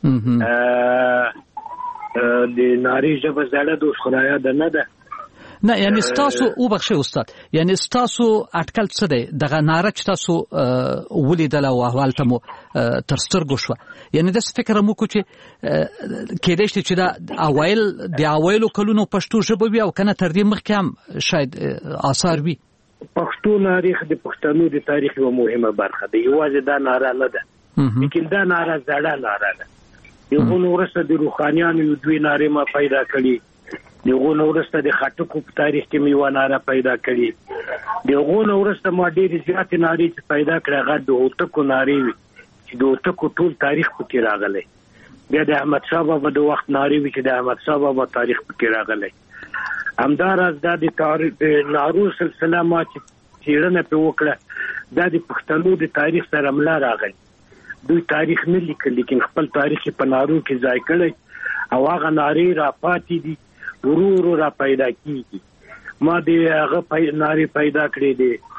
د نارې ژبه زړه د خدایا ده نه ده. نه یعنی تاسو او بخښه استاد، یعنی تاسو اټکل څه دی دغه ناره چې تاسو ولیدل او احوال ته مو تر سترګو شو، یعنی د فکر مو کو چې کېدای شي چې دا اوایل کلونو پښتو ژبه وي او کنه تر دې مخکې هم شاید آثار وي. پښتو تاریخ د پښتنو د تاریخ یو مهمه برخه ده، یوازې دا ناره نه ده، لیکن دا ناره زړه ناره ده. یو نو ورسته د روحانیانو یو دوی ناره ما پیدا کړي، یو نو ورسته د خټکو په تاریخ کې میوه ناره پیدا کړي، یو نو ورسته ما ډېر زیات ناره چې پیدا کړه هغه د اوتکو ناره وي چې د اوتکو ټول تاریخ پکې راغلی. بیا د احمد شاه بابا د وخت ناره وي چې د احمد شاه بابا تاریخ پکې راغلی. همداراز دا د تاریخ نارو سلسله ما چې څېړنه پرې وکړه دا د پښتنو د تاریخ سره ملا راغلی. دوی تاریخ نه لیکل لیکن خپل تاریخ په نارو کې ځای کړی او هغه نارې را پاتې دي، ورو را پیدا کیږي. ما د هغه نارې پیدا کړې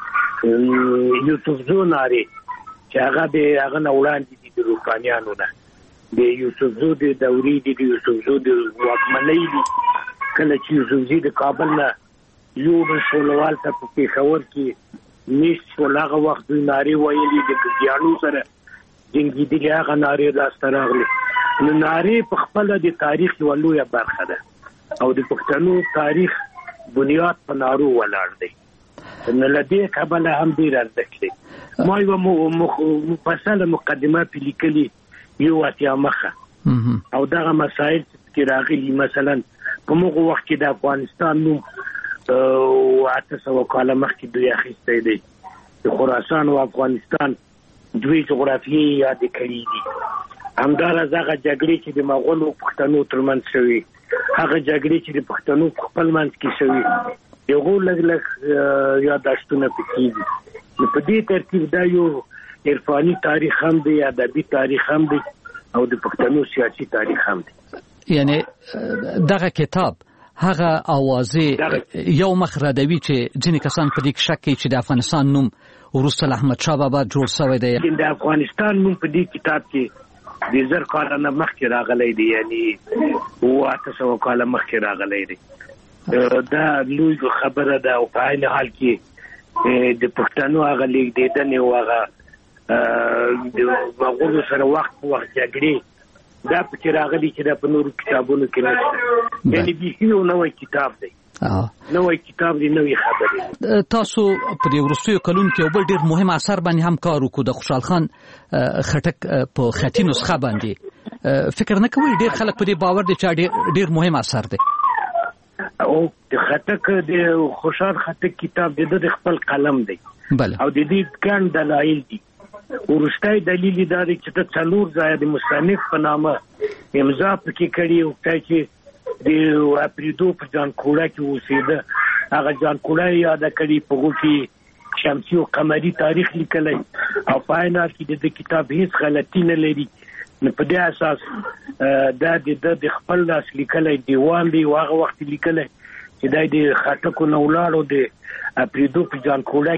دي یوسفزو نارې چې هغه د هغه نه وړاندې دي د روحانیانو نه، د یوسفزو د دورې دي، د یوسفزو د واکمنۍ دي. کله چې یوسفزي د کابل نه یو شولوال ته په پېښور کې میشت شول هغه وخت دوی نارې ویلي د ګزیانو سره جنګېدلي، هغه نارې لاسته راغلې. نو نارې په خپله د تاریخ یوه لویه برخه ده او د پښتنو تاریخ بنیاد په نارو ولاړ دی. نو له دې کبله هم ډېر ارزښت دی. ما یوه مفصله مقدمه پرې لیکلي یو اتیا مخه او دغه مسایل چې راغلي، مثلا په موږ وخت کې د افغانستان نوم 800 کاله مخکې دوی اخیستی دی. د خراسان او افغانستان دوی جغرافیې یاد کړي دي. همداراز هغه جګړې چې د مغولو پښتنو ترمنځ شوي، هغه جګړې چې د پښتنو په خپل منځ کې شوي، یو لږ یاداشتونه پکې دي. نو په دې ترتیب دا یو عرفاني تاریخ هم دی، ادبي تاریخ هم دی او د پښتنو سیاسي تاریخ هم دی. یعنی دغه کتاب هغه اوازې یو مخ ردوي چې ځینې کسان په دې کې شک کوي چې د افغانستان نوم وروسته له احمد شاه بابا جوړ شوی دی. د افغانستان نوم په دې کتاب کې د 1000 کاله نه مخکې راغلی دی، یعنی 800 کاله مخکې راغلی دی. دا لوی خبره ده او په عین حال کې د پښتنو هغه لیږدېدنې او هغه د مغولو سره وخت په وخت جګړې دا پکې راغلي چې دا په نورو کتابونو کې نشته. یعنی بیخي یو نوی کتاب دی، نوی کتاب دی، نوی خبرې. تاسو په دې وروستیو کلونو کې یو بل ډېر مهم اثر باندې هم کار وکړو، د خوشحال خان خټک په خطي نسخه باندې. فکر نه کوئ ډېر خلک په دې باور دي چې ډېر مهم اثر دی؟ او د خټک د خوشحال خټک کتاب د خپل قلم دی او د دې ګڼ دلایل دي. ورستی دلیل دا دی چې ته 4 ځایه د مصنف په نامه امضا پکې کړي او چې د اپریدو په جانکوړه کې اوسېده، هغه جانکوړه یاده کړي، په هغو کې شمسي او قمري تاریخ لیکلی او په عین حال کې د کتاب هیڅ غلطي نه لري. نو په دې اساس دا د خپل لاس لیکلی دیوان دی او هغه وخت لیکلی چې دا د خټکو نه ولاړو د اپریدو په جانکوړه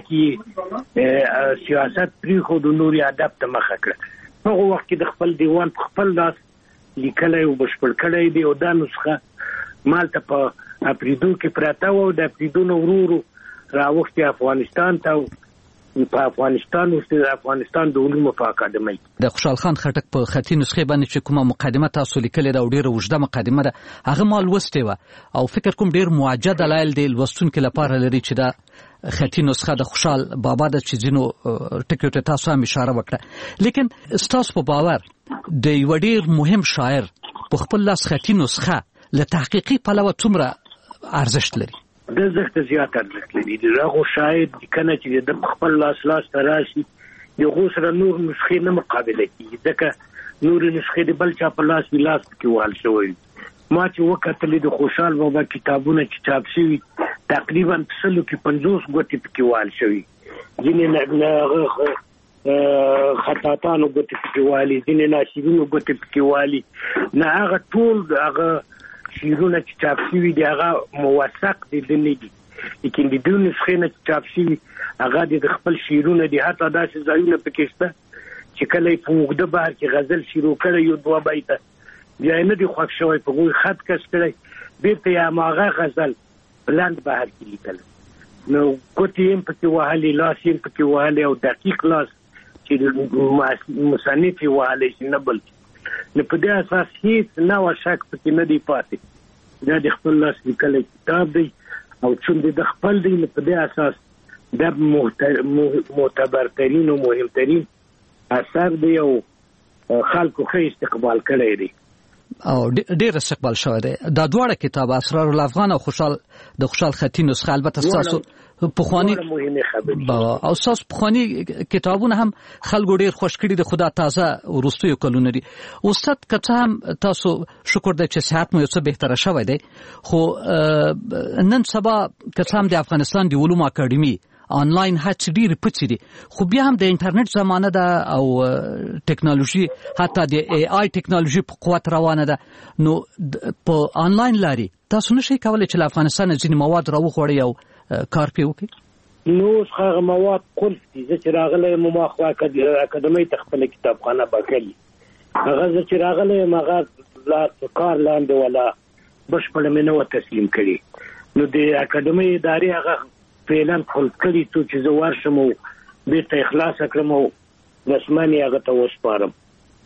کې سیاست پرېښود، نورې ادب ته مخه کړه. په هغه وخت کې د خپل دیوان په خپل لاس لیکلای او بشپړ کړی دی او دا نسخه مالته په اپریدو کې پراته و د اپریدو نو ورو راوختي افغانستان ته په افغانستان د افغانستان د علومو په اکاډمۍ د خوشحال خان خټک په خطي نسخه باندې چې کومه مقدمه تاسو لیکلې ده او ډیره اوږده مقدمه ده هغه مال لوستې وه او فکر کوم ډیر موجه دلایل دی لوستونکو لپاره لري چې دا خطي نسخه د خوشحال بابا د چې ځینو ټکیو ته تاسو هم اشاره وکړه لیکن ستاسو په باور د یو ډیر مهم شاعر په خپل لاس خطي نسخه له تحقیقي پلوه څومره ارزښت لري؟ د زخت زیات ارزښت لري دغه شاید کنه چې د خپل لاس تراشي د غوسره نور نسخې نه مقابله کوي ځکه نور نسخې د بل چا په لاس کې وال شوی ما چې وکتل د خوشحال بابا کتابونه چې چاپ شوي تقریبا 50 غوټي پکې وال شوی ځینې خطاطانو غوټي پکې والي ځینې ناشرینو غوټي پکې والي نه هغه ټول هغه شیرونه چې چاپ شوي دي هغه موثق دي نه دي لیکن د دوی نسخې نه چې چاپ شوي هغه د خپل شیرونه دي حتی داسې ځایونه پکې شته چې کله په اوږده بهر کې غزل شروع کړی یو دوه بیته بیا نه دي خوښ شوی په هغوی خط کش کړی بېرته یې هماغه غزل په لنډ بهر کې لیکل نو ګوتې یې هم پکې وهلې لاس یې هم پکې وهلی او دقیق لاس چې مصنف یې وهلی شي نه بل نو په دې اساس هیڅ نوع شک پکې نه دی پاتې دا د خپل لاس لیکلی کتاب دی او چون د خپل دی نو په دې اساس دا معتبرترین او مهمترین اثر دی او خلکو ښه استقبال کړی دی او ډېر استقبال شوی دی دا دواړه کتاب اسرار الافغان او د خوشحال خطي نسخه البته ستاسو پخوانی او تاسو پخوانی کتابونه هم خلکو ډیر خوښ کړي د خدا تازه ورستیو کلونه دي استاد کته هم تاسو شکر د چې صحت مو یو څه بهتره شوی دی خو نن سبا کته هم د افغانستان د علومو اکاډمي آنلاین هڅې ډېرې پڅې دي خو بیا هم د انټرنیټ زمانه ده او ټیکنالوژي حتی د ای آی ټیکنالوژي په قوت روانه ده نو په آنلاین لاري تاسو نشئ کولی چې له افغانستان ځینې مواد راوغواړئ او کار پرې وکړئ نو اوس هغه مواد قلف دي زه چې راغلی یم ما خو اکاډمۍ ته خپله کتابخانه بکلي هغه زه چې راغلی یم هغه لا کار لاندې ولا بشپړه مې نه وه تسلیم کړي نو د اکاډمۍ ادارې هغه فعلا خپل کړي څو چې زه ورشم او بېرته یې خلاصه کړم او رسماً یې هغه ته وسپارم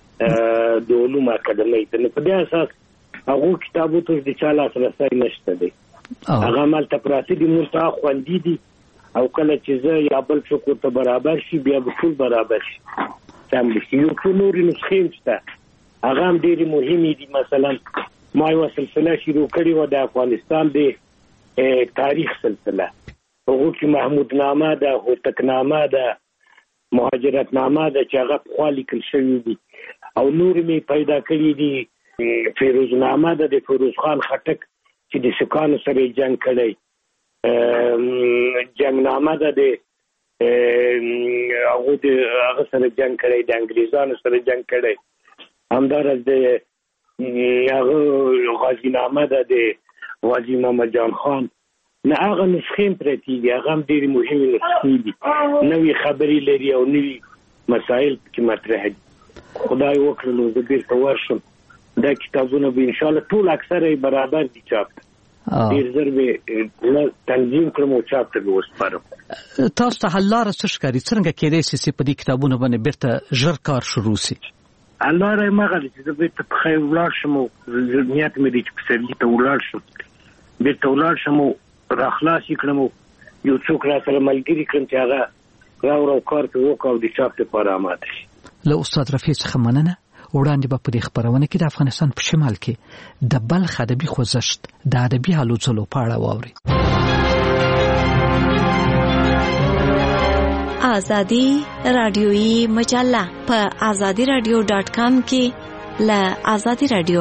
د علومو اکاډمۍ ته نو په دې اساس هغو کتابو ته د چا لاسرسی نشته دی هغه همالته پراته دي موږ ته خوندي دي او کله چې زه یا بل څوک ورته برابر شي بیا به ټول برابر شي سم به شي یو څو نورې نسخې هم شته هغه هم ډېرې مهمې دي مثلا ما یوه سلسله شروع کړې وه د افغانستان د تاریخ سلسله هغو کې محمودنامه ده هوتکنامه ده مهاجرتنامه ده چې هغه پخوا لیکل شوي دي او نور مې پیدا کړي دي فیروزنامه ده د فیروز خان خټک چې د سکانو سره یې جنګ کړی جنګنامه ده د هغه سره جنګ کړی د انګریزانو سره جنګ کړی همداراز د هغه غازینامه ده د غازي محمد جان خان نه هغه نسخې هم پرتې دي هغه هم ډېرې مهمې نسخې دي نوې خبرې لري او نوي مسایل پکې مطرح دي خدای وکړي نو زه بېرته ورشم دا کتابونه به انشاءالله ټول اکثره یې برابر دي چاپ ډېر زر به تنظیم کړم او چاپ ته به وسپارم تاسو ته حل لاره څه ښکاري څرنګه کېدای شي چې په دې کتابونو باندې بېرته ژر کار شروع شي حل لاره یې هماغه ده چې زه بېرته په خیر ولاړ شم او نیت مې دی چې پسرلي ته ولاړ شم بېرته ولاړ شم او راخلاص یې کړم او یو څوک را سره ملګري کړم چې هغه راوړه او کار پرې وکړه او د چاپ لپاره اماده شي له استاد رفیع څخه مننه وړاندې به په دې خپرونه کې د افغانستان په شمال کې د بلخ ادبي خوځښت د ادبي هلو ځلو په اړه واورئ. آزادی رادیویی مجله په azadiradio.com کې له آزادی رادیو.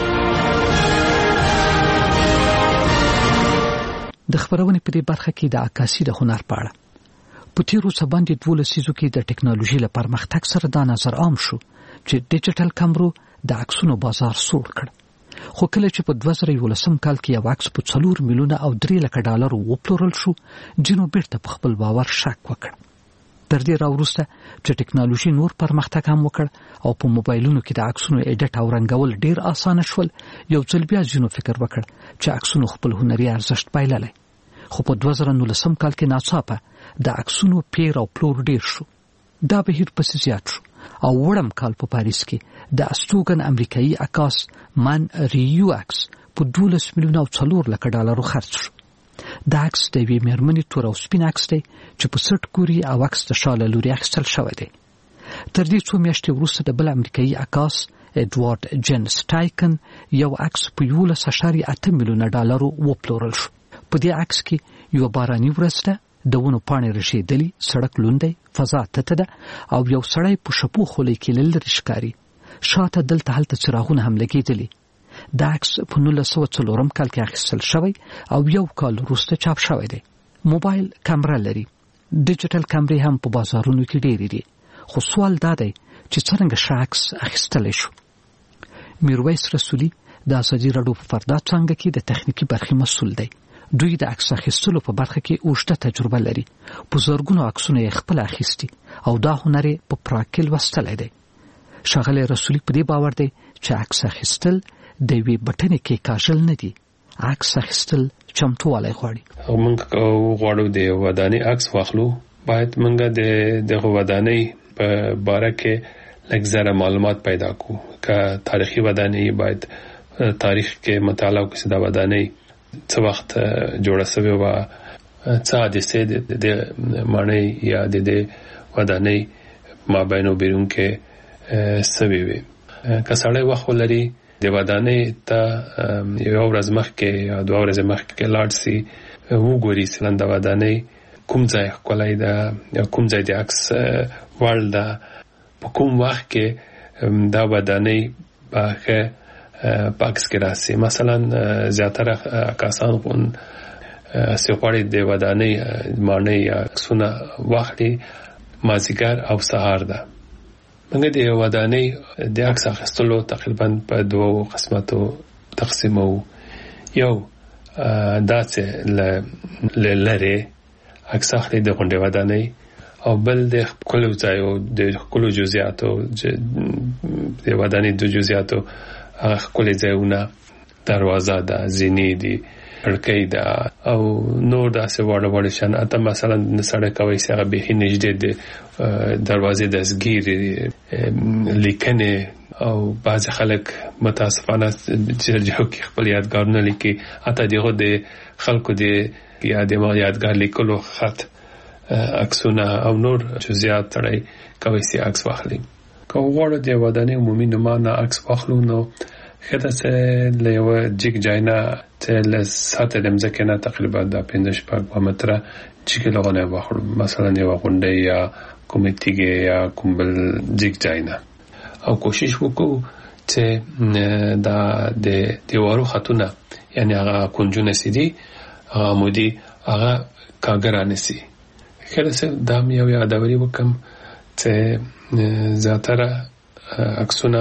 د خبرونه په دې برخه کې د عکاسي د هنر په اړه په تیرو څه باندې 12 لسیزو کې د ټکنالوژي لپاره پرمختګ سره دا نظر عام شو چې ډیجیټل کیمرو د عکسونو بازار سوړ کړ خو کله چې په 2011 کال کې یو عکس په 4 میلیونه او 3 لک ډالر وپلورل شو جنو بیرته په خپل باور شک وکړ. تر دې راوروسته چې ټکنالوژي نور پرمختګ هم وکړ او په موبایلونو کې د عکسونو ایډیټ او رنګول ډیر اسانه شول، یو ځل بیا ځینو فکر وکړ چې عکسونو خپل هنري ارزښت بایللی. خو په 2019 کال کې ناڅاپه د عکسونو پیر او پلور ډیر شو. دا بهیر پسې زیات شو او وړم کال په پاریس کې د استوګن امریکایي عکاس من ریو عکس په 12 میلیون او 4 لک ډالرو خرڅ شو. دا عکس د یوې مېرمنې تور او سپین عکس دی چې په سټ کوري او عکس د شاله لوري اخیستل شوی دی. تر دې څو میاشتې وروسته د بل امریکایي عکاس ایډوارډ جن سټایکن یو عکس په 11.8 میلیون ډالرو وپلورل شو. په دې عکس کې یو باراني ورځ ده، د ونو پاڼې رژېدلي، سړک لوند دی، فضا تته ده او یو سړی په شپو خولۍ کې لرې ښکاري. شاته دلته هلته څراغونه هم لګېدلي. دا عکس په 1904 کال کې اخیستل شوی او یو کال وروسته چاپ شوی دی. موبایل کیمرا لري، ډیجیټل کیمرې هم په بازارونو کې ډېرې دي، خو سوال دا دی چې څرنګه ښه عکس اخیستلی شو. میرویس رسولي د ازادي راډیو په فردا څانګه کې د تخنیکي برخې مسؤل دی. دوی د عکس اخیستلو په برخه کې اوږده تجربه لري. په زرګونو عکسونه یې خپل اخیستي او دا هنر یې په پراکل وستلی دی. ښاغلی رسولي په دې باور دی چې عکس اخیستل د یوې بټنې کې کاژل نه دي. عکس اخیستل چمتووالی غواړي. موږ غواړو د ودانۍ عکس واخلو، باید موږ د ودانۍ په باره کې لږ زره معلومات پیدا کړو. که تاریخي ودانۍ باید تاریخ کې مطالعه وکړو چې دا ودانۍ څه وخت جوړه شوې وه، څه حادثې د ماڼۍ یا د ودانۍ مابین او بیرون کې شوې وې. که سړی وخت ولري د ودانۍ ته یو ورځ مخکې یا 2 ورځې مخکې لاړ شي، وګوري مثلا د ودانۍ کوم ځای ښکلی ده یا کوم ځای د عکس وړ ده، په کوم وخت کې دا ودانۍ به ښه په عکس کې راسي. مثلا زیاتره عکاسان چې غواړي د ودانۍ ماڼۍ یا عکسونه واخلي مازدیګر او سهار ده. موږ د ودانۍ د عکس اخیستلو تقریبا په 2 قسمتو تقسیمو. یو دا چې لرې عکس اخلي د غونډې ودانۍ، او بل د ښکلو ځایو د ښکلو جزئیاتو د ودانۍ د جزئیاتو هغه ښکلي ځایونه، دروازه ده، زینې دي، کړکۍ ده او نور داسې واړه واړه شیان. حتی مثلا سړک کوی چې هغه بیخي نږدې د دروازې دستګیرې لیکنې او بعضې خلک متاسفانه جرجو کې خپل یادګارونه لیکي، حتی دغه د خلکو د یادګار لیکلو خط عکسونه او نور جزئیات تړی کوي چې عکس واخلي. که غواړو د ودانۍ عمومي نمونه عکس واخلو، نو ښه ده چې له یوه جګ ځای نه چې له سطح د مځکې نه تقریبا د 5-6 متره جګې لغونه واخلو، مثلا یوه غونډۍ یا کومې تیږې یا کوم بل جګ ځای نه، او کوشش وکړو چې دا د دیوارو خطونه یعنی هغه کونجونه چې دي هغه عمودي هغه کاږه رانیسي. ښه ده چې دا مې یو یادوري وکړم چې زیاتره عکسونه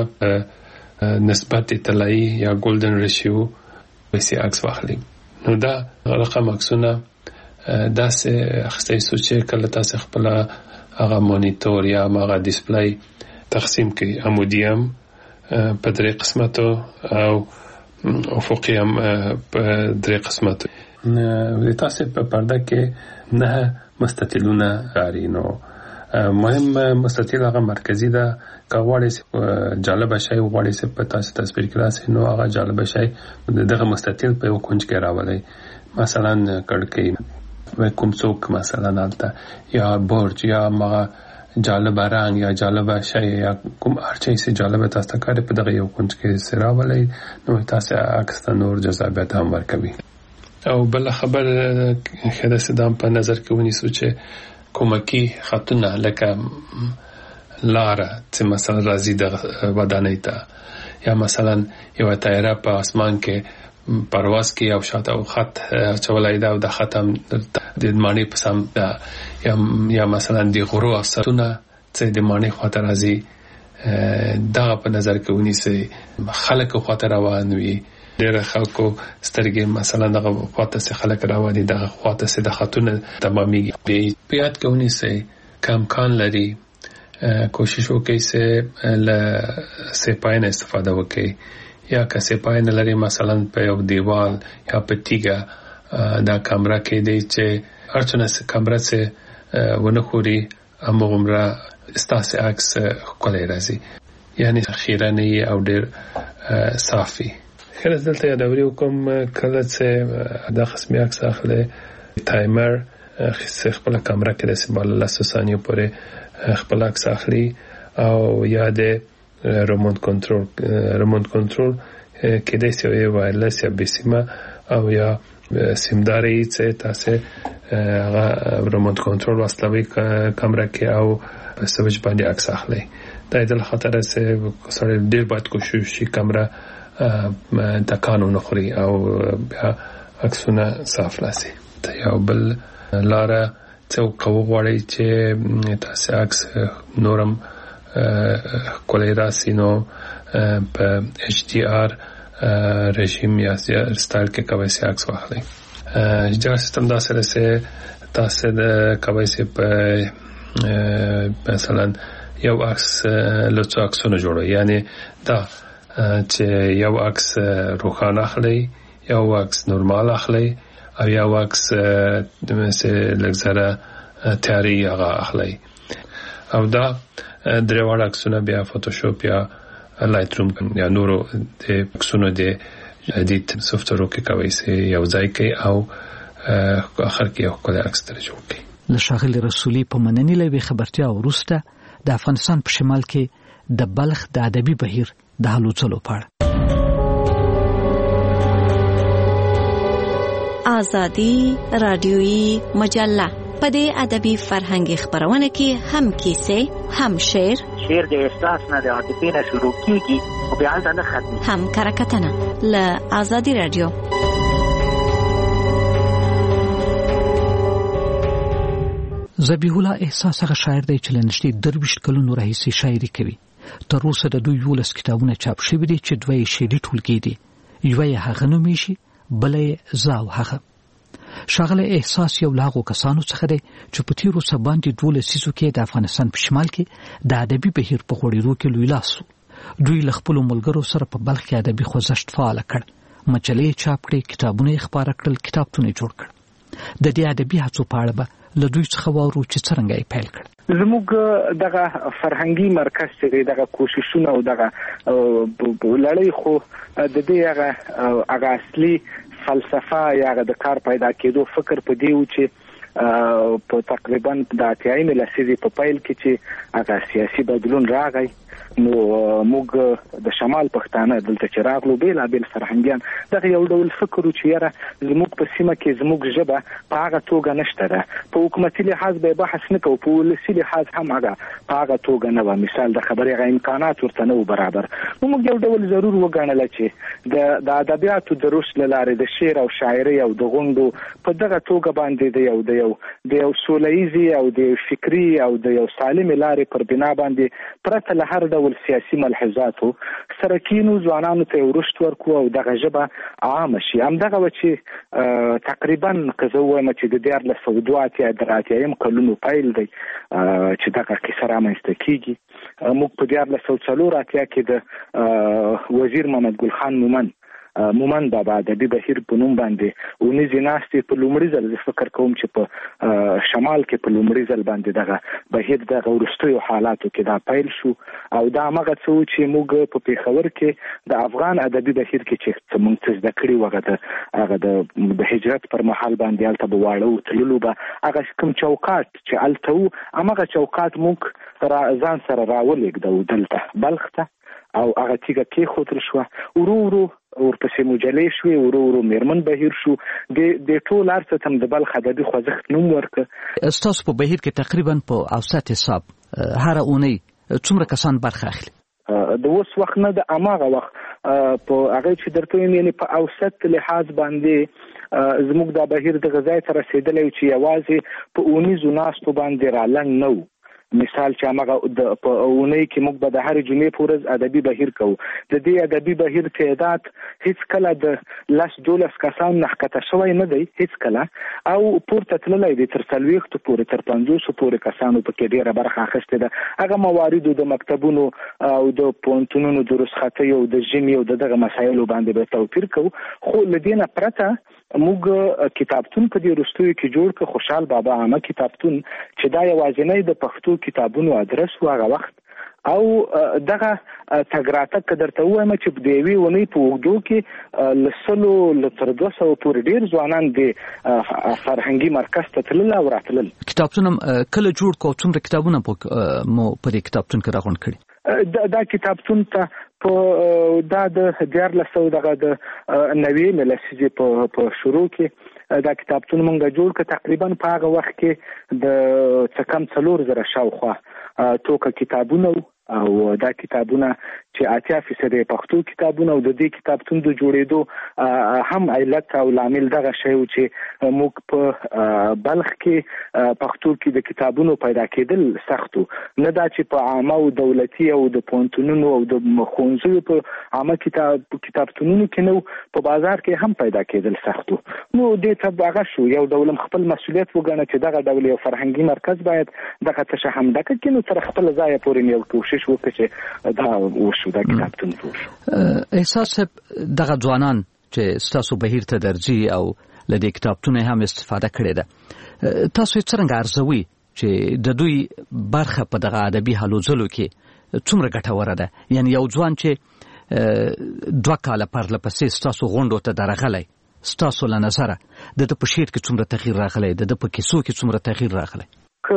نسبت طلایی یا ګولډن ریشیو وسی عکس واخلي. نو دا رقم عکسونه داسې اخیستل شو چې کله تاسو خپل هغه مانیټور یا هغه ډیسپلی تقسیم کړئ، عمودي هم په 3 قسمتو او افقي هم په 3 قسمتو. تاسو په پرده کې 9 مستطیلونه لري. نو مهم مستطیل هغه مرکزی ده. که غواړئ جالب شي غواړئ چې په تاسو تصویر کې راسي، نو هغه جالب شي دغه مستطیل په یو کونج کې راولئ. مثلا کړکۍ کوم څوک مثلا البته یا برج یا هغه جالب رنگ یا جالب شي یا کوم هر څه چې جالب تاسو ته کار په دغه یو کونج کې راولئ، نو تاسو عکس ته نور جذابیت هم ورکوي. او بل خبر خدای صدام په نظر کې ونیسو چې کومکی خطونه لکه لاره چې مثلا راځي د ودانۍ ته، یا مثلا یو طیاره په اسمان کې پرواز کوي او شاته او خط چولای دا او د ختم د معنی په سم ده، یا مثلا د غرو اثرونه چې د معنی خاطر راځي دا په نظر کې ونیسي. خلک خاطر روان وي، ډېر خلکو سترګې مثلا دغه خاطر څخه خلک روان دي، دغه خاطر څخه د خطونه تمامي په یاد کې ونیسي امکان لري کوشش وکړي چې له سپاین استفاده وکړي یا که سپاین لري مثلا په یو دیوال یا په تیګه دا کیمرا کې دی چې هرڅونه کیمرا څخه ونخوري امغمره استاسه عکس کولای راځي یعنی خیرانه او ډیر صافي خیر دلته یادوري کوم کله چې دا قسمي عکس اخلي تایمر خپل کیمرا کې د سیمال لاسو ثانیو پورې خپل عکس اخلي او یا د ریموټ کنټرول کې د سوي وایرلس یا بسیمه او یا سیمداري چې تاسو هغه ریموټ کنټرول واستوي کیمرا کې او سوچ باندې عکس اخلي دا د خطر سره سره ډیر باید کوشش شي کیمرا تکانو نخوري او بیا عکسونه صاف لاسي ته یو بل لاره څو کوغړی چې تاسو عکس نورم کولای راسي نو په ایچ ډي آر رژیم یا سټایل کې کوي چې عکس واخلي جار سیستم دا سره تاسو د کوي چې په مثلا یو عکس لڅ عکسونه جوړوي یعنی دا چې یو عکس روښانه اخلي یو عکس نورمال اخلي او یو عکس لږه تیاری هغه اخلي او دا درې وړ عکسونه بیا فوټوشاپ یا لایټ روم یا نورو د عکسونو د جدید سافټویر کې کوي چې یو ځای کې او اخر کې یو کله عکس تر جوړ کړي له شاغلي رسولي په مننې لوي خبرتیا ورسته د افغانستان په شمال کې د بلخ د ادبي بهیر د هلوڅلو پړ آزادی رادیویی مجله په دې ادبي فرهنګي خبرونه کې هم کیسه هم شعر د احساس نه د عاطفې نه شروع کیږي او بیا نه ختمي هم کرکټنه ل آزادی رادیو ذبیح الله احساس هغه شاعر دی چې لنشتي درویش کلونو راهیسي شاعري کوي تر اوسه د دوی 12 کتابونه چاپ شوي دي چې دوی شعري ټولګي دي یو یې هغه نومې شي بلې زاو هغه شاغله احساس یو لاغو کسانو څخه دی چې په تیرو سباندې 12 سیزو کې د افغانستان په شمال کې د ادبي بهیر په غوړېدو کې لوی لاس دوی له خپل ملګرو سره په بلخ کې ادبي خوځښت فعال کړ مجلې چاپ کړې کتابونه خبره کړل کتابتون جوړ کړ د دې ادبي هڅو په اړه له دوی څخه وورو چې څنګه یې پیل کړ زموږ دغه فرهنګي مرکز چې دغه کوششونه او دغه لړۍ خو د دې هغه اصلي فلسفه یا د کار پیدا کېدو فکر په دی و چې په تقریبا د 80 لسیزې په پیل کې چې هغه سیاسي بدلون راغی نو موږ د شمال پښتانه دلته چې راغلو بیل فرهنګيان دغه یو ډول فکر چې یاره زموږ په سیمه کې زموږ ژبه په هغه توګه نشته ده په حکومتي لحاظ به بحث نه کوو په ولسي لحاظ هم هغه په هغه توګه نه و مثال د خبرې غو امکانات ورته نه برابر نو موږ یو ډول ضرور وګڼل چې د ادبیاتو د رسل لارې د شعر او شاعري او د غونډو په دغه توګه باندې د یو سولهیزي او د فکری او د یو سالم لارې پر بنا باندې پرته له هر ډول سیاسي ملحوظاتو سره کینو ځوانانو ته ورشت ورکو او دغه ژبه عام شي هم دغه چې تقریبا کزوه چې د 1902 کلونو پیل دی چې دغه کیسه رامنځته کیږي موږ په 1904 کې د وزیر محمد ګل خان مومن بابا د بهیر په نوم باندې ونی زیناستي په لومړي ځل فکر کوم چې په شمال کې په لومړي ځل باندې دغه بهیر د ورستیو حالاتو کې دا پیل شو او دا هغه څه چې موږ په پیښور کې د افغان ادبي بهیر کې چې موږ څه کړی وغه د هجرت پر مهال باندې الته بواړو تللو به هغه کوم چوکاټ چې الته هغه چوکاټ موږ ځان سره راولېږدو دلته بلخ ته او هغه تیګه کې خطر شو ورو ورپسې مجلې شوې ورو میرمن بهیر شو د ټول ارڅ تم د بلخ ادبي خوځښت نوم ورکړ استاسو په بهیر کې تقریبا په اوسط حساب هر اونۍ څومره کسان برخه اخلي د اوس وخت نه د اماغه وخت په هغه چې درته یعنی په اوسط لحاظ باندې زموږ د بهیر د غذای تر رسیدلې چې یوازې په اونیزو ناستو باندې را لنګ نو مثال چې هغه په اونۍ کې موږ به د هر جمعې په ورځ ادبي بهیر کوو. د دې ادبي بهیر تعداد هیڅ کله د 10-12 کسان نه ښکته شوی نه دی هیڅ کله، او پورته تللی دی تر 40 پورې، تر 50 پورې کسانو پکې ډیره برخه اخیستې ده. هغه مواردو د مکتبونو او د پوهنتونونو د رخصتۍ او د ژمي او دغه مسایلو باندې به توپیر کوو. خو له دې نه پرته موږ کتابتون په دې وروستیو کې جوړ کړ، خوشحال بابا عامه کتابتون، چې دا یوازینی د پښتو کتابونو ادرس و هغه وخت. او دغه تګراتک درته وایم چې د یوې ونې په اوږدو کې له 100 تر 200 پورې ډېر ځوانان د فرهنګي مرکز ته تلل او راتلل. کتابتون کله جوړ کو؟ څومره کتابونه مو په دې کتابتون کې راغونډ کړي؟ دا کتابتون ته په دا د 1400 دغه د 90 لسیزې په شروع کې دا کتابتون مونږ جوړ کړ. تقریبا په هغه وخت کې د څه کم 4000 شاوخوا توکه کتابونه او دا کتابونه چې 80% پښتو کتابونه، او د دې کتابتون د جوړېدو هم علت او لامل دغه شی و چې موږ په بلخ کې پښتو کې د کتابونو پیدا کېدل سختو، نه دا چې په عامه او دولتي او د پوهنتونونو او د ښوونځیو په عامه کتابتونونو کې نو په بازار کې هم پیدا کېدل سختو. نو دې ته هغه شو یو ډول خپل مسؤلیت وګڼه چې دغه ډول یو فرهنګي مرکز باید دغه څه هم دغه کې نو تر خپل ځای پورې یو کوشش وکړي چې دا وشو دا کتابتون وشو. احساس دغه ځوانان چې ستاسو بهیر ته درځي او له دې کتابتونه هم استفاده کړې ده، تاسو څنګه ارزوي چې د دوی برخه په دغه ادبي هلو ځلو کې څومره ګټوره ده؟ یعنی یو ځوان چې 2 کاله پرلپسې ستاسو غونډو ته درغلی، ستاسو له نظره د په شعر کې څومره تغییر راغلی، د په کیسو کې څومره تغییر راغلی؟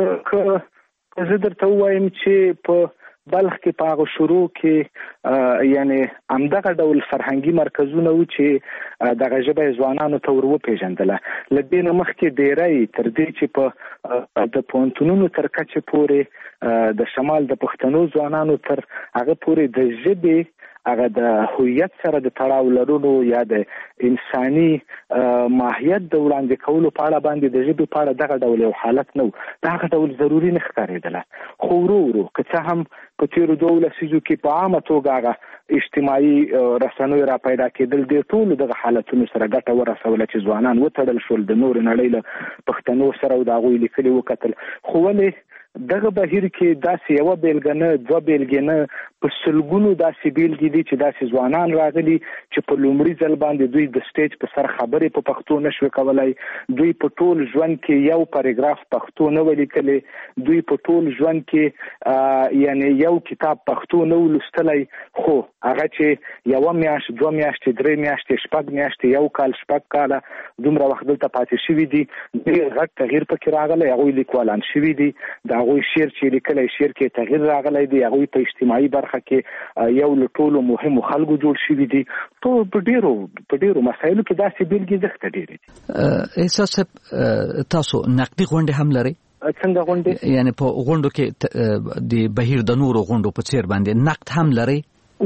که زه درته ووایم چې په بلخ کې په هغه شروع کې یعنی همدغه ډول فرهنګي مرکزونه و چې دغه ژبه ځوانانو ته ور وپېژندله. له دې نه مخکې ډیری تر دې چې په د پوهنتونونو تر کچې پورې د شمال د پښتنو ځوانانو تر هغه پورې د ژبې هغه د هویت سره د تړاو لرلو یا د انساني ماهیت د وړاندې کولو په اړه باندې د ژبې په اړه دغه ډول یو حالت نه و، دغه ډول ضروري نه ښکارېدله. خو ورو ورو که څه هم په تیرو 2 لسیزو کې په عامه توګه هغه اجتماعي رسنیو را پیدا کېدل د ټولو دغه حالتونو سره ګټه ورسوله چې ځوانان وتړل شول، د نور نړۍ له پښتنو سره او د هغوی لیکلي وکتل. خو ولې دغه بهیر کې داسې یوه بیلګه نه 2 بیلګې نه په سلګونو داسې بیلګې دي چې داسې ځوانان راغلي چې په لومړي ځل باندې دوی د سټیج په سر خبرې په پښتو نشوي کولای، دوی په ټول ژوند کې یو پاراګراف پښتو نه ولیکلی، دوی په ټول ژوند کې یعنی یو کتاب پښتو نه ولوستلی، خو هغه چې 1 میاشت 2 میاشتې 3 میاشتې 6 میاشتې 1 کال 6 کاله دومره وخت دلته پاتې شوي دي، ډېر غټ تغییر پکې راغلی، هغوی لیکوالان شوي دي، د هغوی شعر چې لیکلی شعر کې تغییر راغلی دی، هغوی په اجتماعي برخه کې یو له ټولو مهمو خلکو جوړ شوي دي. په ډېرو مسایلو کې داسې بیلګې زښته ډېرې دي. احساس تاسو نقدي غونډې هم لرئ؟ څنګه غونډې؟ یعنی په غونډو کې د بهیر د نورو غونډو په څیر باندې نقد هم لرئ؟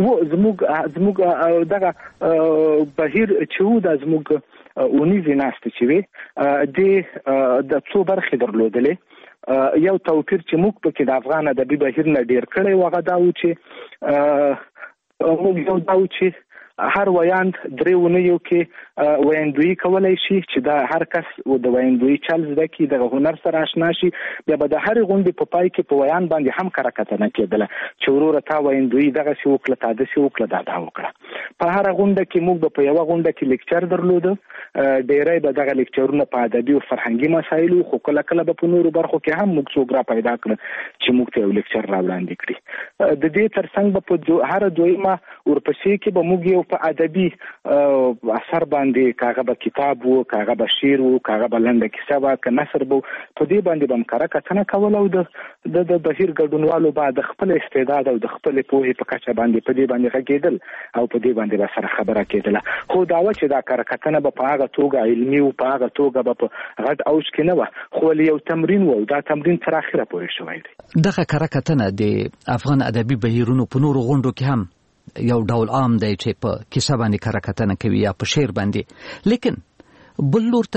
زموږ دغه بهیر چې و دا زموږ اونیزې ناستې چې وې د څو برخې درلودلې. یو توپیر چې موږ پکې د افغان ادبي بهیر نه ډیر کړی و هغه دا و چې موږ یو دا و چې هر ویاند 3 اونیو کې ویندویي کولای شي چې دا هر کس د ویندویي چل زده کړي، د هنر سره آشنا شي، بیا به د هرې غونډې په پای کې په ویان باندې هم کره کتنه کېدله چې وروره تا ویندویي دغسې وکړه، تا داسې وکړه، دا وکړه. په هره غونډه کې موږ په یوه غونډه کې لیکچر درلوده، ډیری به دغه لیکچرونه په ادبي او فرهنګي مسایلو، خو کله کله به په نورو برخو کې هم موږ څوک را پیدا کړه چې موږ ته یو لیکچر را وړاندې کړي. د دې ترڅنګ به په هره دویمه ورپسې کې به موږ یو په ادبي اثر باندې کاغه به کتاب وو، کاغه به شعر وو، کاغه به لنډه کیسه وه، که نثر به په دې باندې به هم کره کتنه کوله او د بهیر ګډونوالو به د خپل استعداد او د خپلې پوهې په کچه باندې په دې باندې غږېدل او په دې باندې به سره خبره کېدله. خو دا وه چې دا کره کتنه به په هغه توګه علمي و، په هغه توګه به په غټ اوج کې نه وه، خو یو تمرین و او دا تمرین تر اخره پورې شوی دی. دغه کره کتنه د افغان ادبي بهیرونو په نورو غونډو کې هم یو ډول عام دی چې په کیسه باندې کره کتنه کوي یا په شعر باندې، لیکن بل لور ته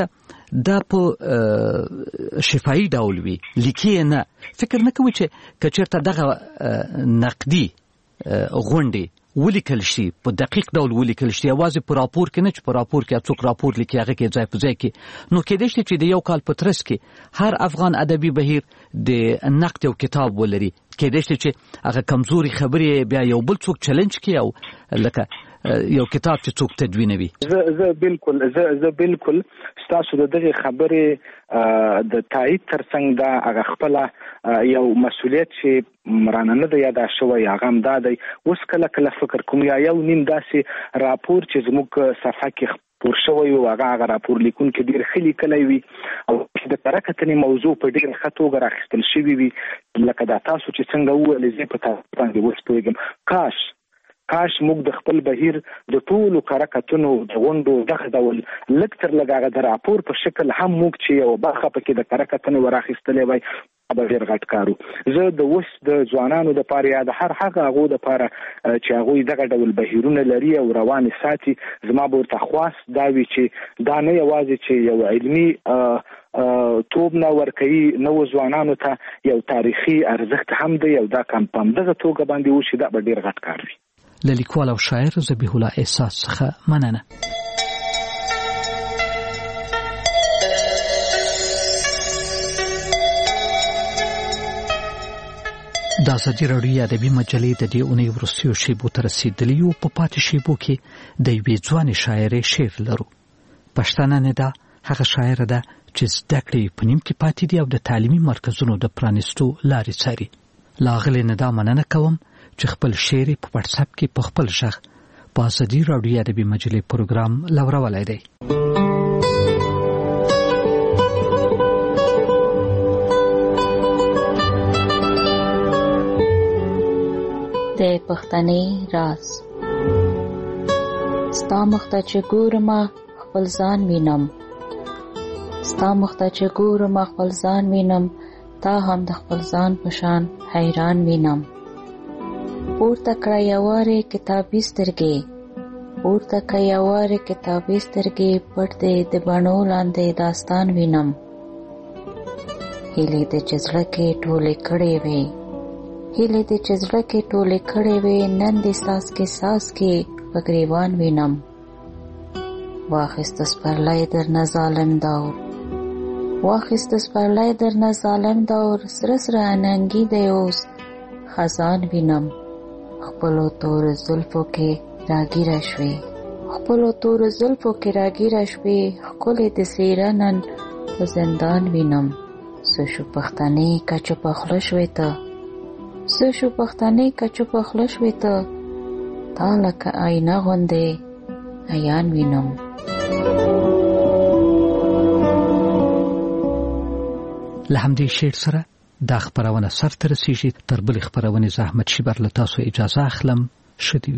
دا په شفاهي ډول وي لیکي نه فکر نه کوي چې کچرته دغه نقدي غونډې ولیکل شي په دقیق ډول ولیکل شي یوازې په راپور کې نه چې په راپور کې څوک راپور لیکي هغه کې ځای په ځای کې نو کېدای شي چې د یو کال په ترڅ کې هر افغان ادبي بهیر د نقد یو کتاب ولري کېدای شي چې هغه کمزوري خبرې بیا یو بل څوک چیلنج کوي او لکه یو کتاب چې څوک تدوینوي زه بالکل ستاسو د دغه خبرې د تایید ترڅنګ دا هغه خپل یو مسؤلیت چې مرانه نه دی یاد شوی هغه هم دا دی اوس کله فکر کوم یا یو نیم داسې راپور چې زموږ صفحه کې پور شوی او هغه راپور لیکون کې ډیر خلی کلی وي او د ترکتنې موضوع په ډیر ښه توګه راخستل شوی وي لکه دا تاسو چې څنګه وویل زه په تاسو باندې وسپوږم کاش موږ د خپل بهیر د ټولو کارکتونو د غونډو دغه ډول لکتر لګاغه د راپور په شکل هم موږ چې یو برخه پکې د کارکتونو وراخستلې وای به ډیر غټ کارو زه د وس د ځوانانو د پاره یا د هر هغه غو د پاره چې هغه دغه ډول بهیرونه لري او روان ساتي زما به ورته خواص دا وی چې دا نه یوازې چې یو علمي توب نه ورکوي نو ځوانانو ته یو تاریخي ارزښت هم دی او دا کم پم دغه توګه باندې وشي دا به ډیر غټ کار وي للیکوال او شاعر ذبیح الله احساس څخه مننه د ازادي راډیو ادبي مجلې د دې اونۍ وروستیو شیبو ته رسېدلي یو په پاتې شیبو کې د یوې ځوانې شاعرې شعر لرو پښتانه ندا هغه شاعره ده چې زده کړې په نیم کې پاتې دي او د تعلیمي مرکزونو د پرانیستو لارې څاري لاغلې ندا مننه کوم چې خپل شعر په واتس اپ کې په خپل ژغ په ازادي راډیو ادبي مجلې پروګرام لورولای دی د پښتنې راز ستا مخته چې ګورم خپل ځان وینم ستا مخته چې ګورم خپل ځان وینم تا هم د خپل ځان په شان حیران وینم پورته کړه یوارې کتابي سترګې پورته کړه یوارې کتابي سترګې پټ دې د بڼو لاندې داستان وینم هیلې د چزړه کې ټولې کړې وې هیلې د چزړه کې ټولې کړې وې نن دې ساس کې په ګریوان وینم واخیست سپرلی درنه ظالم دور واخیست سپرلی درنه ظالم دور سره سره اننګي دی اوس خزان وینم خپلو تور زلفو کې راګیره شوې خپلو تور زلفو کې راګیره شوې ښکلې د څېره نن په زندان وینم څه شو پښتنې که چوپه خوله شوې ته څه شو پښتنې که چوپه خوله شوې ته تا لکه آینه غوندې عیان وینم له همدې شعر سره دا خبرونه سرته رسیږي تر بلې خبرونې زحمت شیبر له تاسو اجازه اخلم ښه دې وي